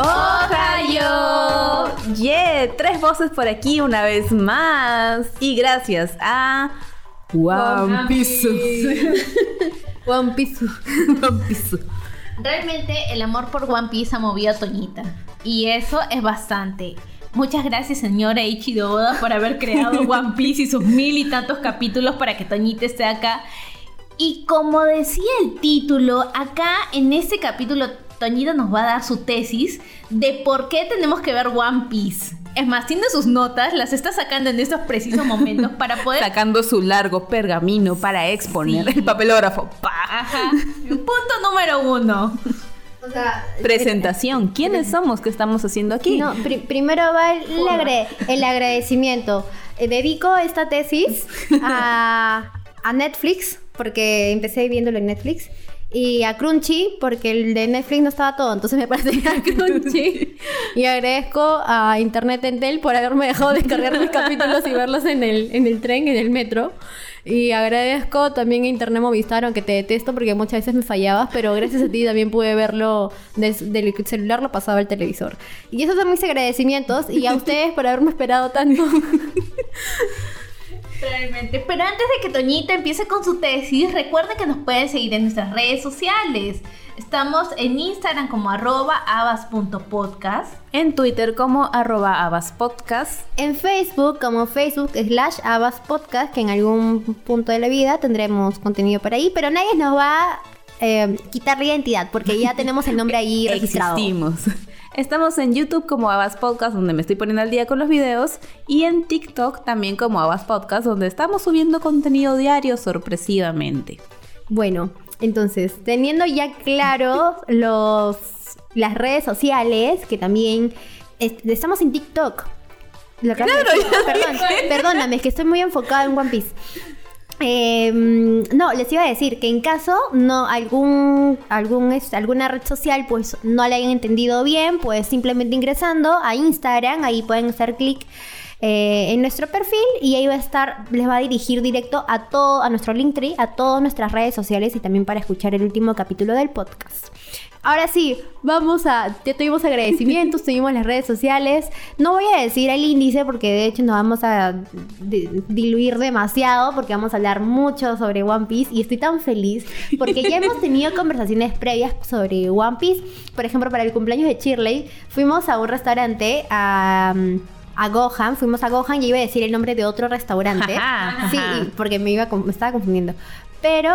¡Ohio! ¡Yeah! 3 voces por aquí una vez más. Y gracias a One Piece. One Piece. One Piece. Realmente el amor por One Piece ha movido a Toñita. Y eso es bastante. Muchas gracias, señora Eiichiro Oda, por haber creado One Piece y sus 1000 y tantos capítulos para que Toñita esté acá. Y como decía el título, acá en este capítulo Toñita nos va a dar su tesis de por qué tenemos que ver One Piece. Es más, tiene sus notas, las está sacando en estos precisos momentos para poder... Sacando su largo pergamino para exponer el papelógrafo. ¡Pah! Ajá. Punto número 1. O sea, presentación. ¿Quiénes somos? ¿Qué estamos haciendo aquí? No, primero va el agradecimiento. Dedico esta tesis a Netflix, porque empecé viéndolo en Netflix. Y a Crunchy, porque el de Netflix no estaba todo, entonces me pasé a Crunchy. Y agradezco a Internet Entel por haberme dejado descargar mis capítulos y verlos en el tren, en el metro. Y agradezco también a Internet Movistar, aunque te detesto porque muchas veces me fallabas, pero gracias a ti también pude verlo del celular, lo pasaba al televisor. Y esos son mis agradecimientos, y a ustedes por haberme esperado tanto. Realmente. Pero antes de que Toñita empiece con su tesis, recuerden que nos pueden seguir en nuestras redes sociales. Estamos en Instagram como @abas.podcast, en Twitter como @abaspodcast, en Facebook como Facebook/abaspodcast, que en algún punto de la vida tendremos contenido por ahí, pero nadie nos va a quitar la identidad porque ya tenemos el nombre ahí registrado. Existimos. Estamos en YouTube como Abas Podcast, donde me estoy poniendo al día con los videos, y en TikTok también como Abas Podcast, donde estamos subiendo contenido diario sorpresivamente. Bueno, entonces, teniendo ya claro las redes sociales, que también estamos en TikTok. Perdóname, es que estoy muy enfocada en One Piece. No, les iba a decir que en caso alguna red social pues no la hayan entendido bien, pues simplemente ingresando a Instagram, ahí pueden hacer clic en nuestro perfil y ahí les va a dirigir directo a nuestro Linktree, a todas nuestras redes sociales y también para escuchar el último capítulo del podcast. Ahora sí, ya tuvimos agradecimientos, tuvimos las redes sociales. No voy a decir el índice porque de hecho nos vamos a diluir demasiado porque vamos a hablar mucho sobre One Piece y estoy tan feliz porque ya hemos tenido conversaciones previas sobre One Piece. Por ejemplo, para el cumpleaños de Shirley fuimos a un restaurante a Gohan, fuimos a Gohan y iba a decir el nombre de otro restaurante. Sí, porque me estaba confundiendo. Pero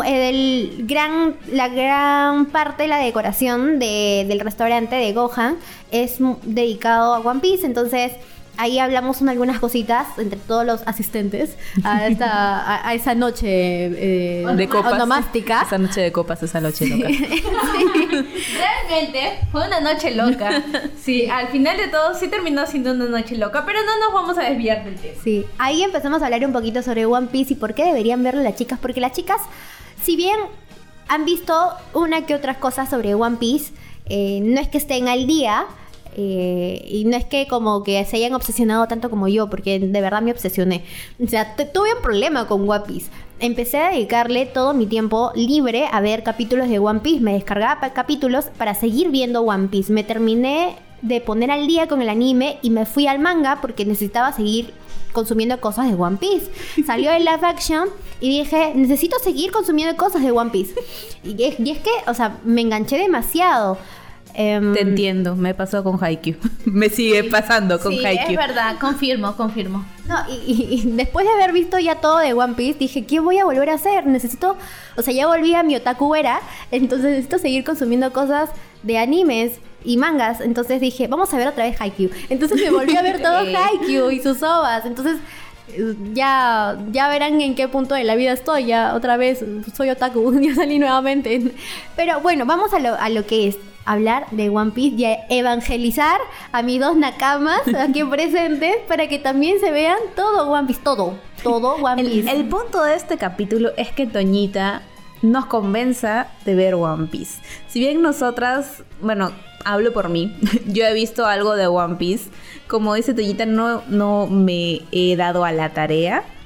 la gran parte de la decoración del restaurante de Gohan es dedicado a One Piece. Entonces ahí hablamos algunas cositas entre todos los asistentes a esa noche de copas, onomástica. Esa noche de copas, esa noche loca. Sí. Realmente fue una noche loca. Sí, al final de todo sí terminó siendo una noche loca, pero no nos vamos a desviar del tema. Sí, ahí empezamos a hablar un poquito sobre One Piece y por qué deberían verlo las chicas, porque las chicas, si bien han visto una que otras cosas sobre One Piece, no es que estén al día. Y no es que como que se hayan obsesionado tanto como yo, porque de verdad me obsesioné. O sea, tuve un problema con One Piece. Empecé a dedicarle todo mi tiempo libre a ver capítulos de One Piece. Me descargaba capítulos para seguir viendo One Piece. Me terminé de poner al día con el anime y me fui al manga porque necesitaba seguir consumiendo cosas de One Piece. Salió el live action y dije, necesito seguir consumiendo cosas de One Piece. Y es que, o sea, me enganché demasiado. Te entiendo, me pasó con Haikyuu. Me sigue pasando con Haikyuu. Sí, es verdad, confirmo. No, y después de haber visto ya todo de One Piece, dije, ¿qué voy a volver a hacer? Ya volví a mi otaku era, entonces necesito seguir consumiendo cosas de animes y mangas. Entonces dije, vamos a ver otra vez Haikyuu. Entonces me volví a ver todo Haikyuu y sus ovas. Entonces ya verán en qué punto de la vida estoy. Ya otra vez soy otaku, ya salí nuevamente. Pero bueno, vamos a lo que es hablar de One Piece y a evangelizar a mis 2 nakamas aquí presentes para que también se vean todo One Piece, todo One Piece. El punto de este capítulo es que Toñita nos convenza de ver One Piece. Si bien nosotras, bueno, hablo por mí, yo he visto algo de One Piece. Como dice Toñita, no me he dado a la tarea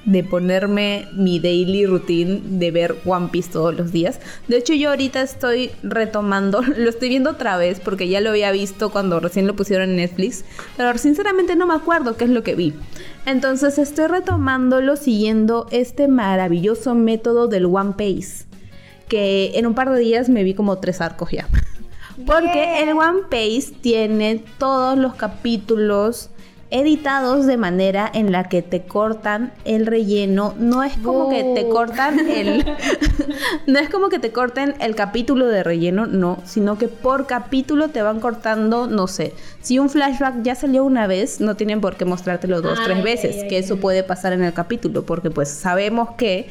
de ponerme mi daily routine de ver One Piece todos los días. De hecho, yo ahorita estoy retomando, lo estoy viendo otra vez porque ya lo había visto cuando recién lo pusieron en Netflix, pero sinceramente no me acuerdo qué es lo que vi. Entonces estoy retomándolo siguiendo este maravilloso método del One Piece, que en un par de días me vi como 3 arcos ya. Porque el One Piece tiene todos los capítulos editados de manera en la que te cortan el relleno. No es como que te cortan no es como que te corten el capítulo de relleno, no, sino que por capítulo te van cortando, no sé, si un flashback ya salió una vez, no tienen por qué mostrártelo 2, 3 veces, que eso puede pasar en el capítulo, porque pues sabemos que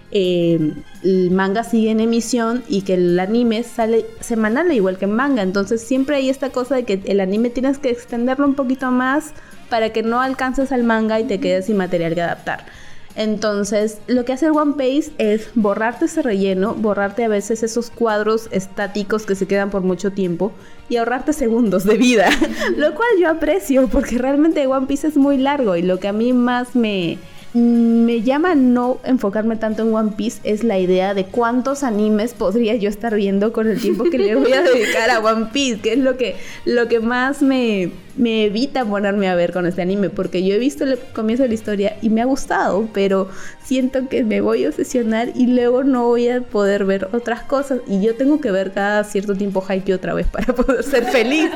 el manga sigue en emisión y que el anime sale semanal igual que en manga, entonces siempre hay esta cosa de que el anime tienes que extenderlo un poquito más para que no alcances al manga y te quedes sin material que adaptar. Entonces lo que hace el One Piece es borrarte ese relleno, borrarte a veces esos cuadros estáticos que se quedan por mucho tiempo y ahorrarte segundos de vida, lo cual yo aprecio porque realmente One Piece es muy largo y lo que a mí más me llama no enfocarme tanto en One Piece es la idea de cuántos animes podría yo estar viendo con el tiempo que le voy a dedicar a One Piece, que es lo que más me evita ponerme a ver con este anime, porque yo he visto el comienzo de la historia y me ha gustado, pero siento que me voy a obsesionar y luego no voy a poder ver otras cosas y yo tengo que ver cada cierto tiempo Haikyuu otra vez para poder ser feliz,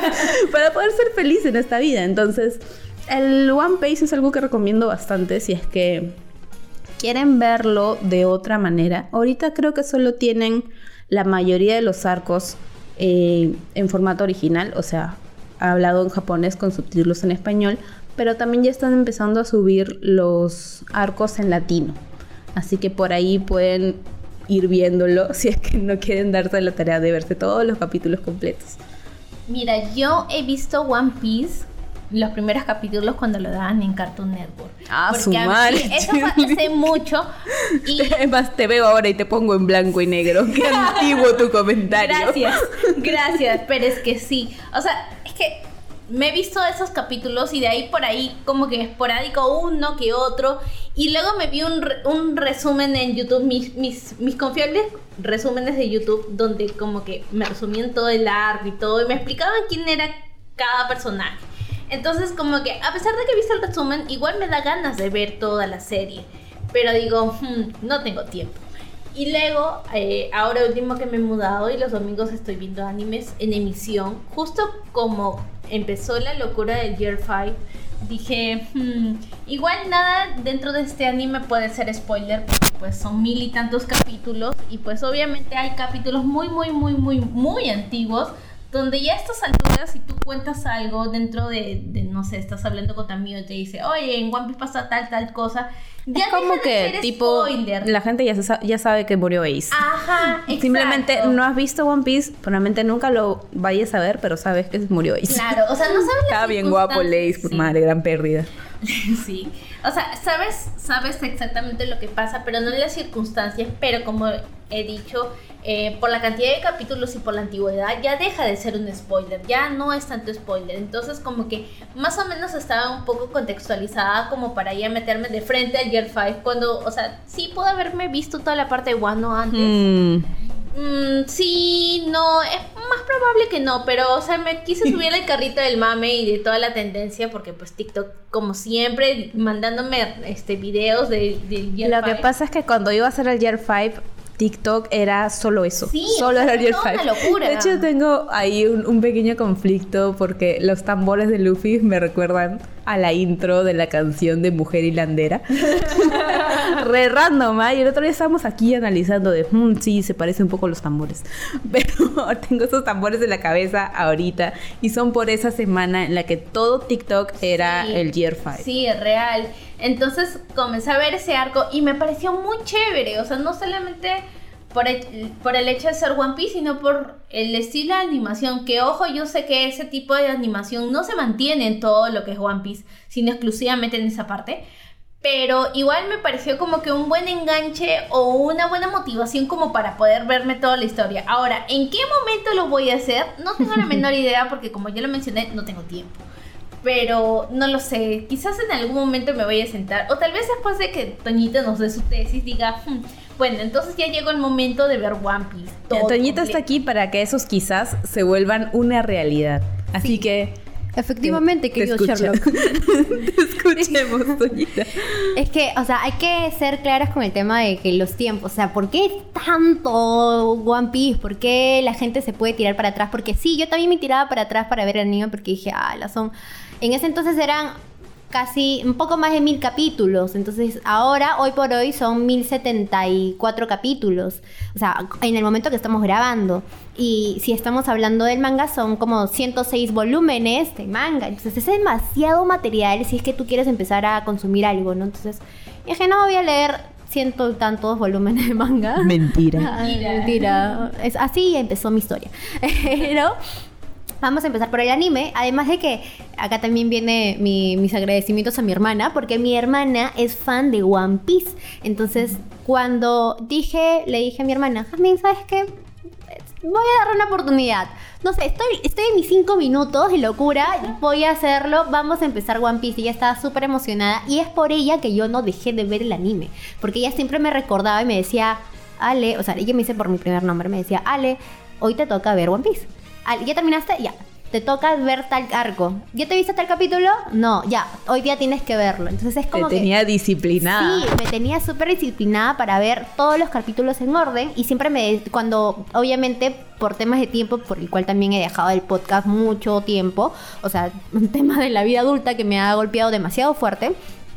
en esta vida. Entonces el One Piece es algo que recomiendo bastante si es que quieren verlo de otra manera. Ahorita creo que solo tienen la mayoría de los arcos en formato original, o sea, hablado en japonés con subtítulos en español, pero también ya están empezando a subir los arcos en latino. Así que por ahí pueden ir viéndolo si es que no quieren darse la tarea de verse todos los capítulos completos. Mira, yo he visto One Piece los primeros capítulos cuando lo daban en Cartoon Network. Su madre. Eso fue hace mucho. Y es más, te veo ahora y te pongo en blanco y negro. Qué antiguo tu comentario. Gracias, pero es que sí. O sea, es que me he visto esos capítulos y de ahí por ahí como que esporádico uno que otro. Y luego me vi un resumen en YouTube, mis confiables resúmenes de YouTube, donde como que me resumían todo el arco y todo, y me explicaban quién era cada personaje. Entonces como que a pesar de que he visto el resumen, igual me da ganas de ver toda la serie, pero digo, no tengo tiempo. Y luego, ahora último que me he mudado y los domingos estoy viendo animes en emisión, justo como empezó la locura del Year 5, dije, igual nada dentro de este anime puede ser spoiler, porque pues son 1000 y tantos capítulos, y pues obviamente hay capítulos muy antiguos, donde ya a estas alturas, si tú cuentas algo dentro de no sé, estás hablando con tu amigo y te dice, oye, en One Piece pasa tal cosa, ya es como que tipo spoiler. La gente ya sabe que murió Ace. Ajá, exacto. Simplemente no has visto One Piece, probablemente nunca lo vayas a ver, pero sabes que murió Ace. Claro, o sea, no sabes Estaba bien guapo el Ace, pues madre, gran pérdida. Sí, o sea, sabes exactamente lo que pasa, pero no en las circunstancias, pero como he dicho, por la cantidad de capítulos y por la antigüedad ya deja de ser un spoiler, ya no es tanto spoiler, entonces como que más o menos estaba un poco contextualizada como para ya meterme de frente al Year 5 cuando, o sea, sí pude haberme visto toda la parte de Wano antes. Sí, no, es más probable que no, pero o sea, me quise subir al carrito del mame y de toda la tendencia porque pues TikTok como siempre mandándome videos del Year 5. Lo que pasa es que cuando iba a hacer el Year 5 TikTok era solo eso, sí, solo era el Year 5. Una locura. De hecho tengo ahí un pequeño conflicto porque los tambores de Luffy me recuerdan a la intro de la canción de Mujer Hilandera. Re random, ¿eh? Y el otro día estábamos aquí analizando de, sí, se parece un poco los tambores. Pero tengo esos tambores en la cabeza ahorita y son por esa semana en la que todo TikTok era el Year 5. Sí, es real. Entonces comencé a ver ese arco y me pareció muy chévere, o sea, no solamente por el hecho de ser One Piece, sino por el estilo de animación, que ojo, yo sé que ese tipo de animación no se mantiene en todo lo que es One Piece, sino exclusivamente en esa parte, pero igual me pareció como que un buen enganche o una buena motivación como para poder verme toda la historia. Ahora, ¿en qué momento lo voy a hacer? No tengo la menor idea porque como ya lo mencioné, no tengo tiempo. Pero no lo sé, quizás en algún momento me vaya a sentar, o tal vez después de que Toñita nos dé su tesis diga, bueno, entonces ya llegó el momento de ver One Piece. Todo Toñita completo. está aquí para que esos quizás se vuelvan una realidad. Así que... Efectivamente, te querido escucho. Sherlock. Te escuchemos, Toñita. Es que, o sea, hay que ser claras con el tema de que los tiempos, o sea, ¿por qué tanto One Piece? ¿Por qué la gente se puede tirar para atrás? Porque sí, yo también me tiraba para atrás para ver el anime porque dije, en ese entonces eran casi un poco más de 1000 capítulos. Entonces ahora, hoy por hoy, son 1074 capítulos. O sea, en el momento que estamos grabando. Y si estamos hablando del manga, son como 106 volúmenes de manga. Entonces es demasiado material si es que tú quieres empezar a consumir algo, ¿no? Entonces dije, no voy a leer 100 y tantos volúmenes de manga. Mentira. Mentira. Así empezó mi historia. Pero... vamos a empezar por el anime, además de que acá también viene mis agradecimientos a mi hermana, porque mi hermana es fan de One Piece. Entonces, cuando le dije a mi hermana, Jasmine, ¿sabes qué? Voy a darle una oportunidad. No sé, estoy en mis 5 minutos de locura, voy a hacerlo, vamos a empezar One Piece. Y ella estaba súper emocionada, y es por ella que yo no dejé de ver el anime, porque ella siempre me recordaba y me decía, Ale, o sea, ella me dice por mi primer nombre, me decía, Ale, hoy te toca ver One Piece. ¿Ya terminaste? Ya. Te toca ver tal arco. ¿Ya te viste tal capítulo? No, ya. Hoy día tienes que verlo. Entonces es como Te tenía disciplinada. Sí, me tenía súper disciplinada para ver todos los capítulos en orden. Y siempre cuando, obviamente, por temas de tiempo, por el cual también he dejado el podcast mucho tiempo, o sea, un tema de la vida adulta que me ha golpeado demasiado fuerte,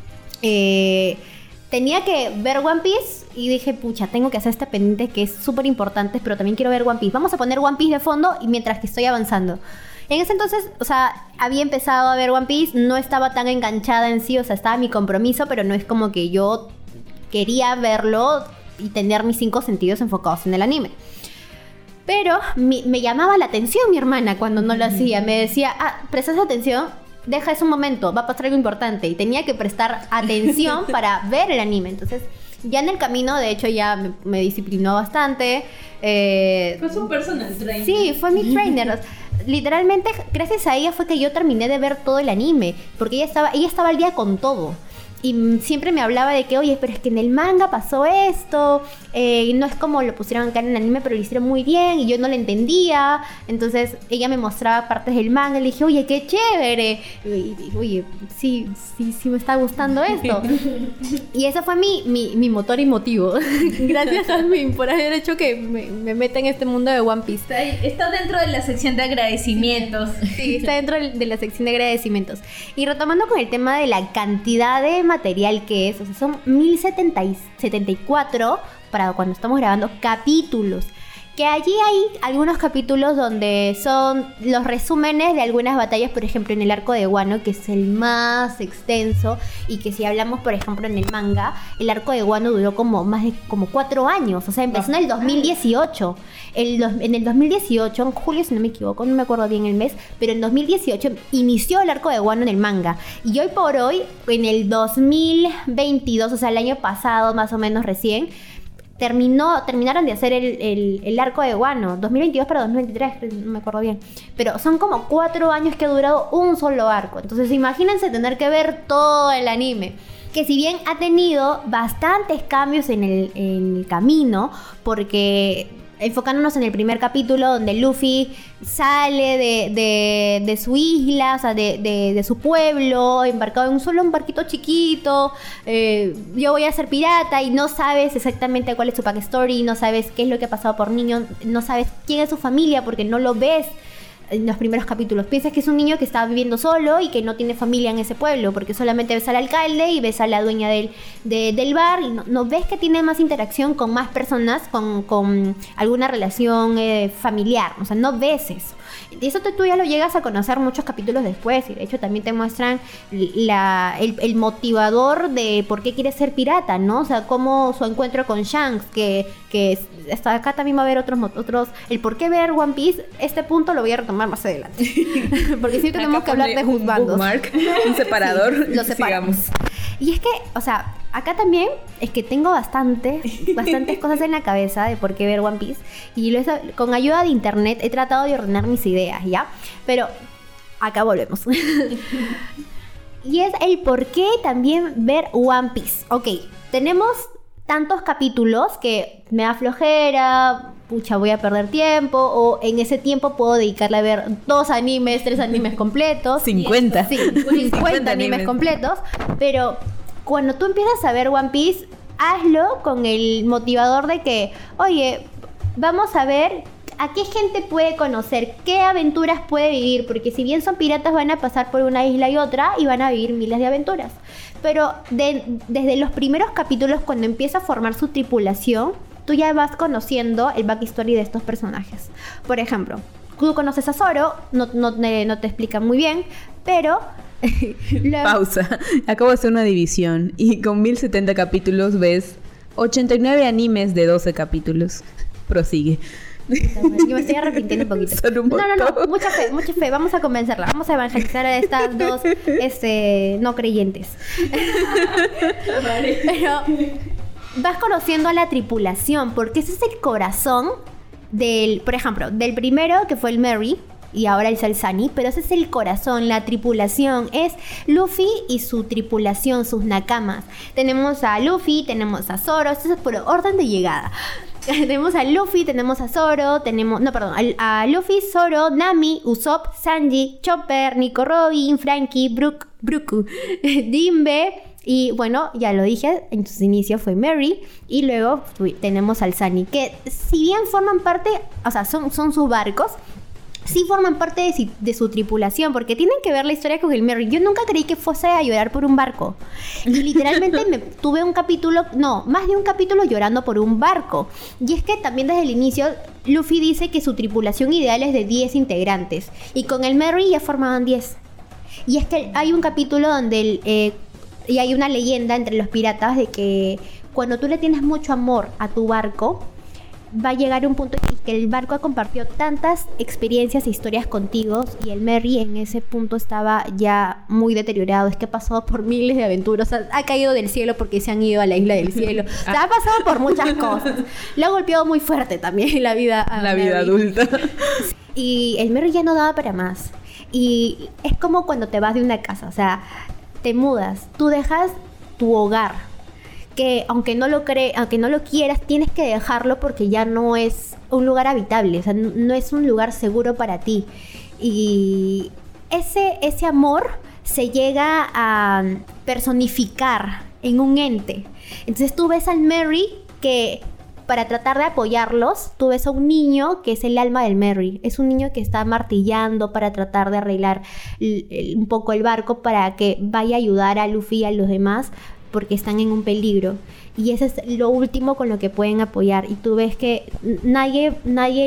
tenía que ver One Piece y dije, pucha, tengo que hacer este pendiente que es súper importante, pero también quiero ver One Piece. Vamos a poner One Piece de fondo y mientras que estoy avanzando. En ese entonces, o sea, había empezado a ver One Piece, no estaba tan enganchada en sí, o sea, estaba mi compromiso, pero no es como que yo quería verlo y tener mis 5 sentidos enfocados en el anime. Pero me llamaba la atención mi hermana cuando no lo hacía. Me decía, ¿prestas atención? Deja eso un momento, va a pasar algo importante. Y tenía que prestar atención para ver el anime. Entonces, ya en el camino, de hecho, ya me disciplinó bastante. Fue su personal trainer. Sí, fue mi trainer. Literalmente, gracias a ella fue que yo terminé de ver todo el anime. Porque ella estaba al día con todo. Y siempre me hablaba de que, oye, pero es que en el manga pasó esto, no es como lo pusieron acá en el anime, pero lo hicieron muy bien y yo no lo entendía. Entonces ella me mostraba partes del manga y le dije, oye, qué chévere. Y dije, oye, sí me está gustando esto. Y ese fue mi motor y motivo. Gracias, Jasmine, por haber hecho que me meta en este mundo de One Piece. Está dentro de la sección de agradecimientos. Sí, está dentro de la sección de agradecimientos. Y retomando con el tema de la cantidad de material que es, o sea, son 1074 para cuando estamos grabando capítulos. Que allí hay algunos capítulos donde son los resúmenes de algunas batallas, por ejemplo en el arco de Wano, que es el más extenso, y que si hablamos por ejemplo en el manga, el arco de Wano duró más de 4 años, o sea, empezó en el 2018. En el 2018, en julio si no me equivoco, no me acuerdo bien el mes, pero en 2018 inició el arco de Wano en el manga. Y hoy por hoy, en el 2022, o sea, el año pasado más o menos recién, terminaron de hacer el arco de Wano, 2022 para 2023, no me acuerdo bien, pero son como 4 años que ha durado un solo arco. Entonces imagínense tener que ver todo el anime, que si bien ha tenido bastantes cambios en el camino, porque enfocándonos en el primer capítulo donde Luffy sale de su isla, o sea, de su pueblo, embarcado en un barquito chiquito, yo voy a ser pirata, y no sabes exactamente cuál es su backstory, no sabes qué es lo que ha pasado por niño, no sabes quién es su familia porque no lo ves en los primeros capítulos. Piensas que es un niño que está viviendo solo y que no tiene familia en ese pueblo, porque solamente ves al alcalde y ves a la dueña del bar, y no ves que tiene más interacción con más personas, con alguna relación familiar. O sea, no ves eso. Y eso tú ya lo llegas a conocer muchos capítulos después, y de hecho también te muestran el motivador de por qué quiere ser pirata, ¿no? O sea, como su encuentro con Shanks, que hasta acá también va a haber otros, el por qué ver One Piece. Este punto lo voy a retomar más adelante, porque sí tenemos que hablar de juzgandos. Un separador. Sí, lo separamos. Y es que, o sea, acá también es que tengo bastantes cosas en la cabeza de por qué ver One Piece, y con ayuda de internet he tratado de ordenar mis ideas, ¿ya? Pero acá volvemos. Y es el por qué también ver One Piece. Ok, tenemos tantos capítulos que me da flojera, pucha, voy a perder tiempo, o en ese tiempo puedo dedicarle a ver 2 animes, 3 animes completos. 50. Sí, 50 animes completos. Pero cuando tú empiezas a ver One Piece, hazlo con el motivador de que, oye, vamos a ver a qué gente puede conocer, qué aventuras puede vivir, porque si bien son piratas van a pasar por una isla y otra y van a vivir miles de aventuras. Pero desde los primeros capítulos, cuando empieza a formar su tripulación, tú ya vas conociendo el backstory de estos personajes. Por ejemplo, tú conoces a Zoro, no te explican muy bien, pero... Pausa. Acabo de hacer una división y con 1070 capítulos ves 89 animes de 12 capítulos. Prosigue. Yo me estoy arrepintiendo un poquito. No, mucha fe. Vamos a convencerla. Vamos a evangelizar a estas dos no creyentes. Pero vas conociendo a la tripulación, porque ese es el corazón por ejemplo, del primero, que fue el Merry, y ahora el Sunny, pero ese es el corazón, la tripulación. Es Luffy y su tripulación, sus nakamas. Tenemos a Luffy, tenemos a Zoro, esto es por orden de llegada. Tenemos a Luffy, tenemos a Zoro, a Luffy, Zoro, Nami, Usopp, Sanji, Chopper, Nico Robin, Frankie, Brook, Jinbe, y bueno, ya lo dije, en sus inicios fue Merry, y luego tenemos al Sunny, que si bien forman parte, o sea, son sus barcos, sí forman parte de su tripulación, porque tienen que ver la historia con el Merry. Yo nunca creí que fuese a llorar por un barco. Y literalmente tuve más de un capítulo llorando por un barco. Y es que también desde el inicio, Luffy dice que su tripulación ideal es de 10 integrantes. Y con el Merry ya formaban 10. Y es que hay un capítulo donde y hay una leyenda entre los piratas de que cuando tú le tienes mucho amor a tu barco, va a llegar un punto en que el barco ha compartido tantas experiencias e historias contigo, y el Merry en ese punto estaba ya muy deteriorado. Es que ha pasado por miles de aventuras, o sea, ha caído del cielo porque se han ido a la isla del cielo, o sea, ha pasado por muchas cosas. Lo ha golpeado muy fuerte también en la vida adulta. Y el Merry ya no daba para más. Y es como cuando te vas de una casa, o sea, te mudas, tú dejas tu hogar, que aunque no lo quieras, tienes que dejarlo porque ya no es un lugar habitable, o sea, no es un lugar seguro para ti. Y ese amor se llega a personificar en un ente. Entonces tú ves al Merry que, para tratar de apoyarlos, tú ves a un niño que es el alma del Merry. Es un niño que está martillando para tratar de arreglar un poco el barco para que vaya a ayudar a Luffy y a los demás, porque están en un peligro. Y eso es lo último con lo que pueden apoyar. Y tú ves que nadie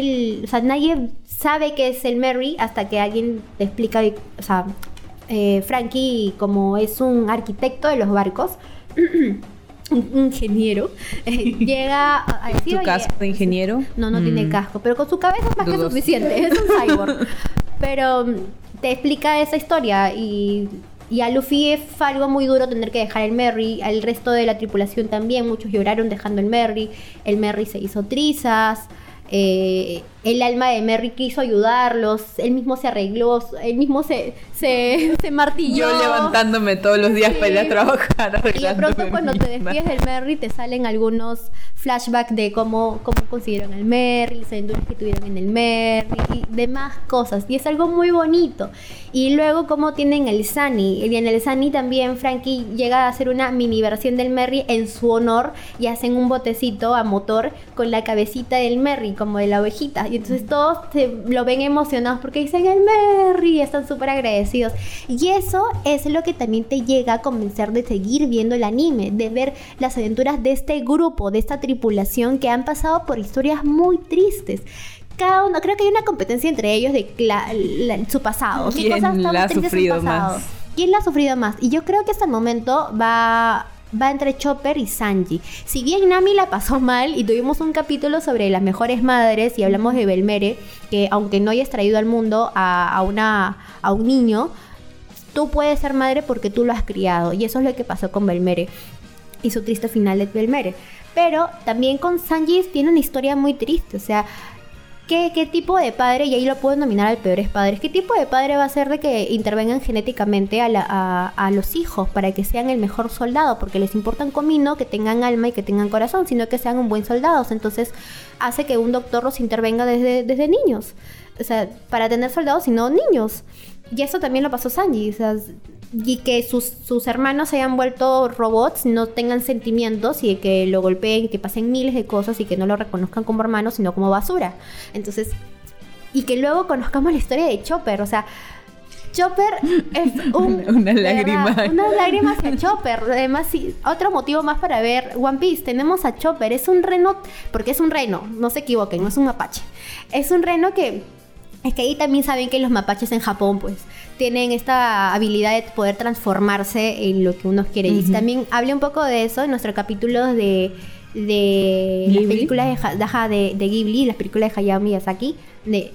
sabe qué es el Merry hasta que alguien te explica. O sea, Frankie, como es un arquitecto de los barcos, un ingeniero, llega a decir... ¿Tu casco de ingeniero? No tiene casco, pero con su cabeza es más que suficiente. Es un cyborg. Pero te explica esa historia y a Luffy fue algo muy duro tener que dejar el Merry. Al resto de la tripulación también, muchos lloraron dejando el Merry. El Merry se hizo trizas. El alma de Merry quiso ayudarlos. Él mismo se arregló. Él mismo se martilló. Yo levantándome todos los días para ir a trabajar. Y de pronto cuando te despides del Merry te salen algunos flashbacks de cómo consiguieron el Merry, las aventuras que tuvieron en el Merry y demás cosas. Y es algo muy bonito. Y luego cómo tienen el Sunny. Y en el Sunny también Frankie llega a hacer una mini versión del Merry en su honor y hacen un botecito a motor con la cabecita del Merry, como de la ovejita. Y entonces todos lo ven emocionados porque dicen el Merry y están súper agradecidos. Y eso es lo que también te llega a convencer de seguir viendo el anime, de ver las aventuras de este grupo, de esta tripulación que han pasado por historias muy tristes. Cada uno, creo que hay una competencia entre ellos de su pasado. ¿Quién la ha sufrido más? ¿Quién la ha sufrido más? Y yo creo que hasta el momento va entre Chopper y Sanji. Si bien Nami la pasó mal y tuvimos un capítulo sobre las mejores madres y hablamos de Belmere, que aunque no hayas traído al mundo a un niño, tú puedes ser madre porque tú lo has criado. Y eso es lo que pasó con Belmere y su triste final de Belmere. Pero también con Sanji tiene una historia muy triste. O sea, ¿Qué tipo de padre, y ahí lo pueden nominar al peores padres, qué tipo de padre va a ser de que intervengan genéticamente a los hijos para que sean el mejor soldado? Porque les importa un comino que tengan alma y que tengan corazón, sino que sean un buen soldados. Entonces hace que un doctor los intervenga desde niños. O sea, para tener soldados, sino niños. Y eso también lo pasó Sanji, o sea, y que sus hermanos se hayan vuelto robots, no tengan sentimientos y que lo golpeen y que pasen miles de cosas y que no lo reconozcan como hermano, sino como basura. Entonces, y que luego conozcamos la historia de Chopper, o sea, Chopper es una lágrima. Una lágrima hacia Chopper. Además, sí, otro motivo más para ver One Piece. Tenemos a Chopper, es un reno, porque es un reno, no se equivoquen, no es un mapache. Es un reno que... Es que ahí también saben que los mapaches en Japón, pues, tienen esta habilidad de poder transformarse en lo que uno quiere. Y también hablé un poco de eso en nuestro capítulo de las películas de Ghibli, las películas de Hayao Miyazaki, de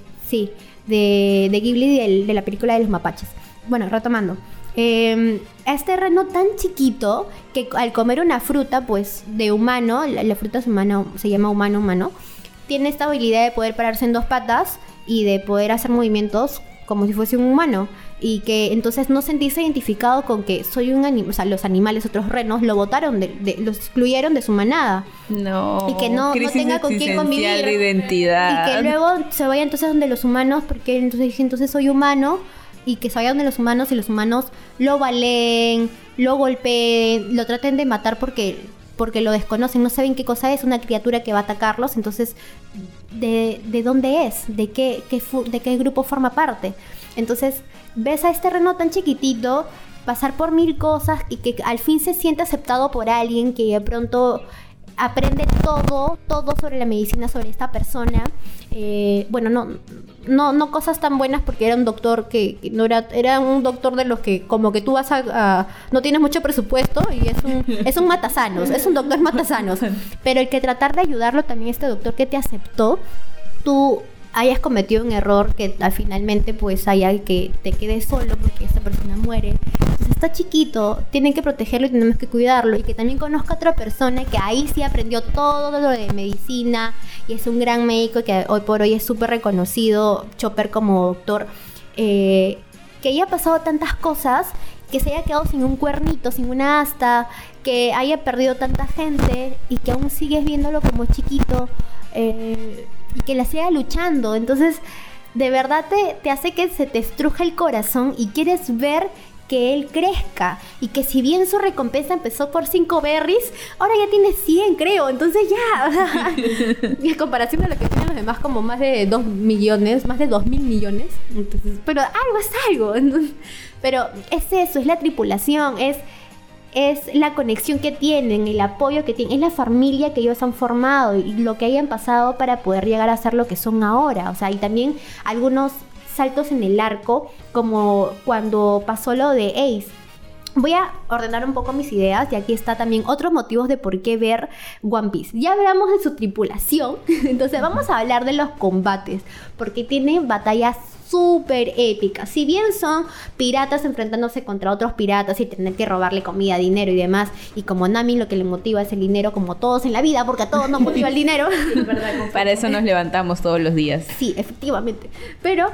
Ghibli, de la película de los mapaches. Bueno, retomando. Este reno tan chiquito que al comer una fruta, pues, de humano, la fruta es humana, se llama humano, tiene esta habilidad de poder pararse en dos patas y de poder hacer movimientos como si fuese un humano, y que entonces no sentirse identificado con que soy un animal. O sea, los animales, otros renos, lo botaron, los excluyeron de su manada. No. Y que no tenga con quién convivir. De identidad. Y que luego se vaya entonces donde los humanos, porque entonces soy humano, y que se vaya donde los humanos y los humanos lo baleen, lo golpeen, lo traten de matar porque lo desconocen, no saben qué cosa es, una criatura que va a atacarlos. Entonces, ¿de dónde es? ¿De qué grupo forma parte? Entonces, ves a este reno tan chiquitito pasar por mil cosas y que al fin se siente aceptado por alguien que de pronto aprende todo sobre la medicina, sobre esta persona. Bueno, no cosas tan buenas, porque era un doctor que no era un doctor de los que como que tú vas no tienes mucho presupuesto y es un matasanos, es un doctor matasanos, pero el que tratar de ayudarlo también, este doctor que te aceptó, tú hayas cometido un error que finalmente pues haya que te quedes solo porque esta persona muere. Entonces está chiquito, tienen que protegerlo y tenemos que cuidarlo, y que también conozca a otra persona que ahí sí aprendió todo lo de medicina y es un gran médico y que hoy por hoy es súper reconocido, Chopper, como doctor, que haya pasado tantas cosas, que se haya quedado sin un cuernito, sin una asta, que haya perdido tanta gente y que aún sigues viéndolo como chiquito, y que la siga luchando. Entonces, de verdad te hace que se te estruja el corazón y quieres ver que él crezca, y que si bien su recompensa empezó por 5 berries, ahora ya tiene 100, creo. Entonces ya, en comparación a lo que tienen los demás, como más de 2 millones, más de 2.000 millones. Entonces, pero algo es algo. Entonces, pero es eso, es la tripulación, es la conexión que tienen, el apoyo que tienen, es la familia que ellos han formado y lo que hayan pasado para poder llegar a ser lo que son ahora. O sea, y también algunos saltos en el arco, como cuando pasó lo de Ace. Voy a ordenar un poco mis ideas, y aquí está también otros motivos de por qué ver One Piece. Ya hablamos de su tripulación, entonces vamos a hablar de los combates, porque tiene batallas súper épicas. Si bien son piratas enfrentándose contra otros piratas y tener que robarle comida, dinero y demás, y como Nami lo que le motiva es el dinero, como todos en la vida, porque a todos nos motiva el dinero. Para eso nos levantamos todos los días. Sí, efectivamente. Pero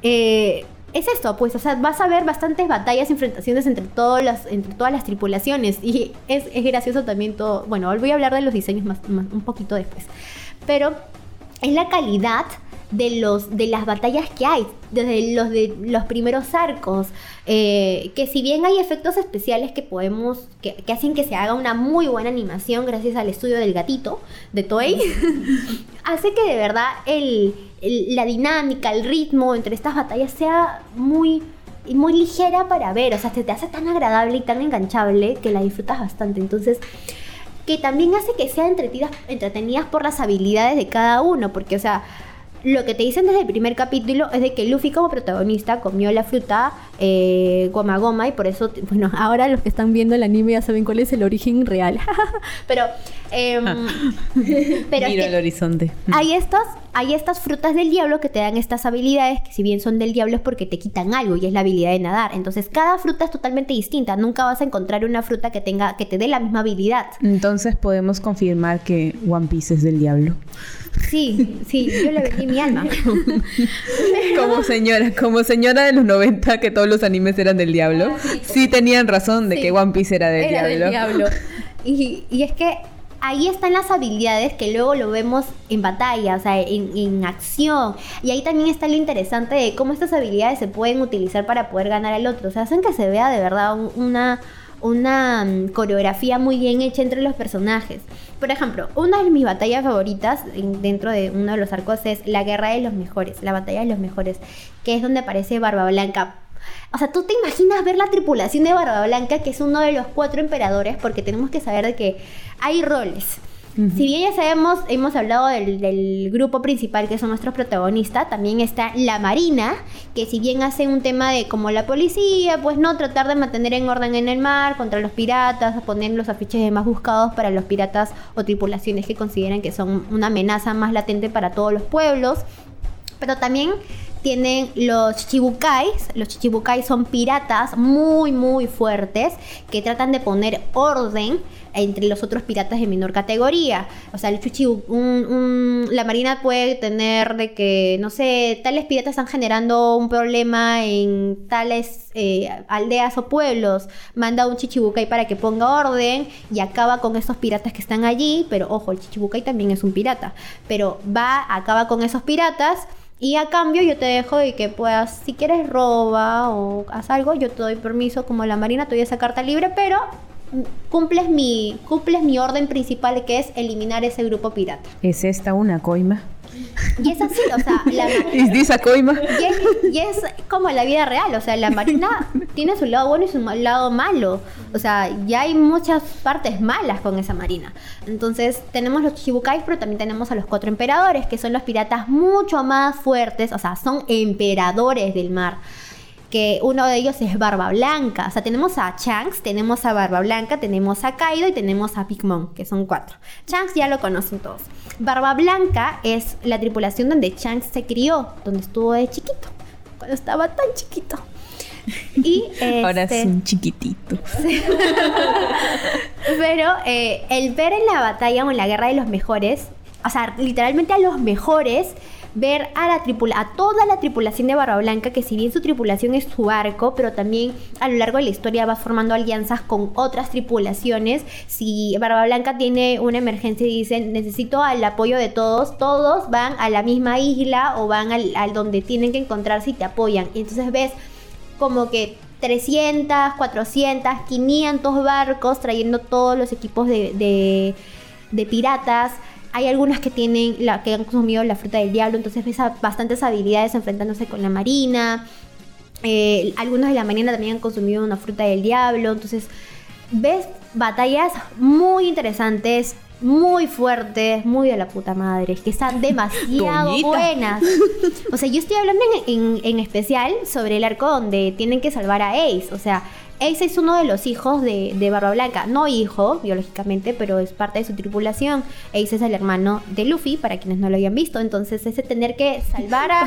es esto, pues, o sea, vas a ver bastantes batallas, enfrentaciones entre todas las tripulaciones, y es gracioso también todo. Bueno, voy a hablar de los diseños más un poquito después, pero es la calidad de las batallas que hay, desde los primeros arcos, que si bien hay efectos especiales que hacen que se haga una muy buena animación gracias al estudio del gatito de Toei, hace que de verdad la dinámica, el ritmo entre estas batallas sea muy ligera para ver. O sea, se te hace tan agradable y tan enganchable que la disfrutas bastante. Entonces, que también hace que sean entretenidas por las habilidades de cada uno, porque, o sea, lo que te dicen desde el primer capítulo es de que Luffy como protagonista comió la fruta Goma Goma, y por eso, bueno, ahora los que están viendo el anime ya saben cuál es el origen real. pero Miro el horizonte. Hay hay estas frutas del diablo que te dan estas habilidades que si bien son del diablo es porque te quitan algo y es la habilidad de nadar. Entonces cada fruta es totalmente distinta. Nunca vas a encontrar una fruta que te dé la misma habilidad. Entonces podemos confirmar que One Piece es del diablo. Sí, yo le vendí mi alma. Como señora de los 90 que todos los animes eran del diablo, sí tenían razón de que One Piece era del diablo. Y es que ahí están las habilidades que luego lo vemos en batalla, o sea, en acción. Y ahí también está lo interesante de cómo estas habilidades se pueden utilizar para poder ganar al otro. O sea, hacen que se vea de verdad una coreografía muy bien hecha entre los personajes. Por ejemplo, una de mis batallas favoritas dentro de uno de los arcos es la guerra de los mejores, la batalla de los mejores, que es donde aparece Barba Blanca. O sea, ¿tú te imaginas ver la tripulación de Barba Blanca, que es uno de los 4 emperadores? Porque tenemos que saber de que hay roles. Uh-huh. Si bien ya sabemos, hemos hablado del grupo principal que son nuestros protagonistas, también está la marina, que si bien hace un tema de como la policía, pues no, tratar de mantener en orden en el mar contra los piratas, poner los afiches de más buscados para los piratas o tripulaciones que consideran que son una amenaza más latente para todos los pueblos. Pero también tienen los chichibukais. Los chichibukais son piratas muy muy fuertes que tratan de poner orden entre los otros piratas de menor categoría. O sea, la marina puede tener de que, no sé, tales piratas están generando un problema en tales aldeas o pueblos. Manda un chichibukai para que ponga orden y acaba con esos piratas que están allí. Pero ojo, el chichibukai también es un pirata. Pero acaba con esos piratas. Y a cambio yo te dejo de que puedas, si quieres roba o haz algo, yo te doy permiso como la marina, te doy esa carta libre, pero cumples mi orden principal, que es eliminar ese grupo pirata. ¿Es esta una coima? Y es así, o sea, ¿Es esa coima? Y es como la vida real, o sea, la marina tiene su lado bueno y su lado malo. O sea, ya hay muchas partes malas con esa marina. Entonces, tenemos los chichibukais, pero también tenemos a los 4 emperadores, que son los piratas mucho más fuertes, o sea, son emperadores del mar. Que uno de ellos es Barba Blanca. O sea, tenemos a Shanks, tenemos a Barba Blanca, tenemos a Kaido y tenemos a Big Mom, que son 4. Shanks ya lo conocen todos. Barba Blanca es la tripulación donde Shanks se crió, donde estuvo de chiquito, cuando estaba tan chiquito. Y ahora es un chiquitito. Pero el ver en la batalla o en la guerra de los mejores, o sea, literalmente a los mejores, ver a toda la tripulación de Barba Blanca, que si bien su tripulación es su barco, pero también a lo largo de la historia va formando alianzas con otras tripulaciones. Si Barba Blanca tiene una emergencia y dicen necesito el apoyo de todos van a la misma isla o van al donde tienen que encontrarse y te apoyan. Y entonces ves como que 300, 400, 500 barcos trayendo todos los equipos de piratas. Hay algunas que que han consumido la fruta del diablo, entonces ves bastantes habilidades enfrentándose con la marina. Algunos de la marina también han consumido una fruta del diablo. Entonces ves batallas muy interesantes, muy fuertes, muy de la puta madre, que están demasiado buenas. O sea, yo estoy hablando en especial sobre el arco donde tienen que salvar a Ace. O sea, Ace es uno de los hijos de Barba Blanca. No hijo, biológicamente, pero es parte de su tripulación. Ace es el hermano de Luffy, para quienes no lo hayan visto. Entonces, ese tener que salvar a...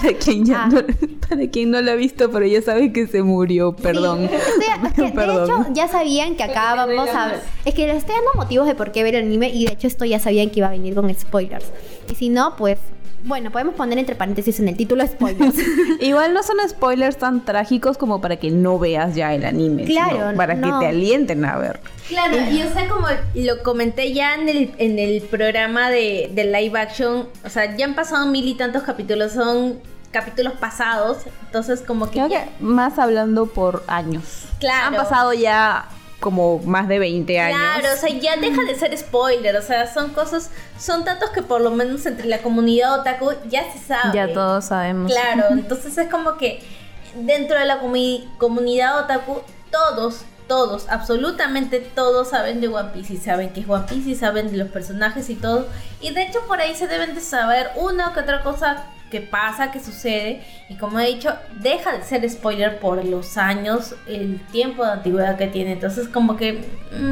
Para quien no lo ha visto, pero ya sabe que se murió. Perdón. Sí, de hecho, ya sabían que acá vamos a ver... Es que les estoy dando motivos de por qué ver el anime. Y de hecho, esto ya sabían que iba a venir con spoilers. Y si no, pues... Bueno, podemos poner entre paréntesis en el título spoilers. Igual no son spoilers tan trágicos como para que no veas ya el anime. Claro, para que te alienten a ver. Claro, y o sea, como lo comenté ya en el programa de live action, o sea, ya han pasado 1000 y tantos capítulos, son capítulos pasados, entonces como que... Creo que más hablando por años. Claro. Han pasado ya... como más de 20 años. Claro, o sea, ya deja de ser spoiler, o sea, son tantos que por lo menos entre la comunidad otaku ya se sabe. Ya todos sabemos. Claro, entonces es como que dentro de la comunidad otaku, todos, absolutamente todos saben de One Piece y saben que es One Piece y saben de los personajes y todo. Y de hecho por ahí se deben de saber una que otra cosa que pasa, que sucede, y como he dicho, deja de ser spoiler por los años, el tiempo de antigüedad que tiene. Entonces como que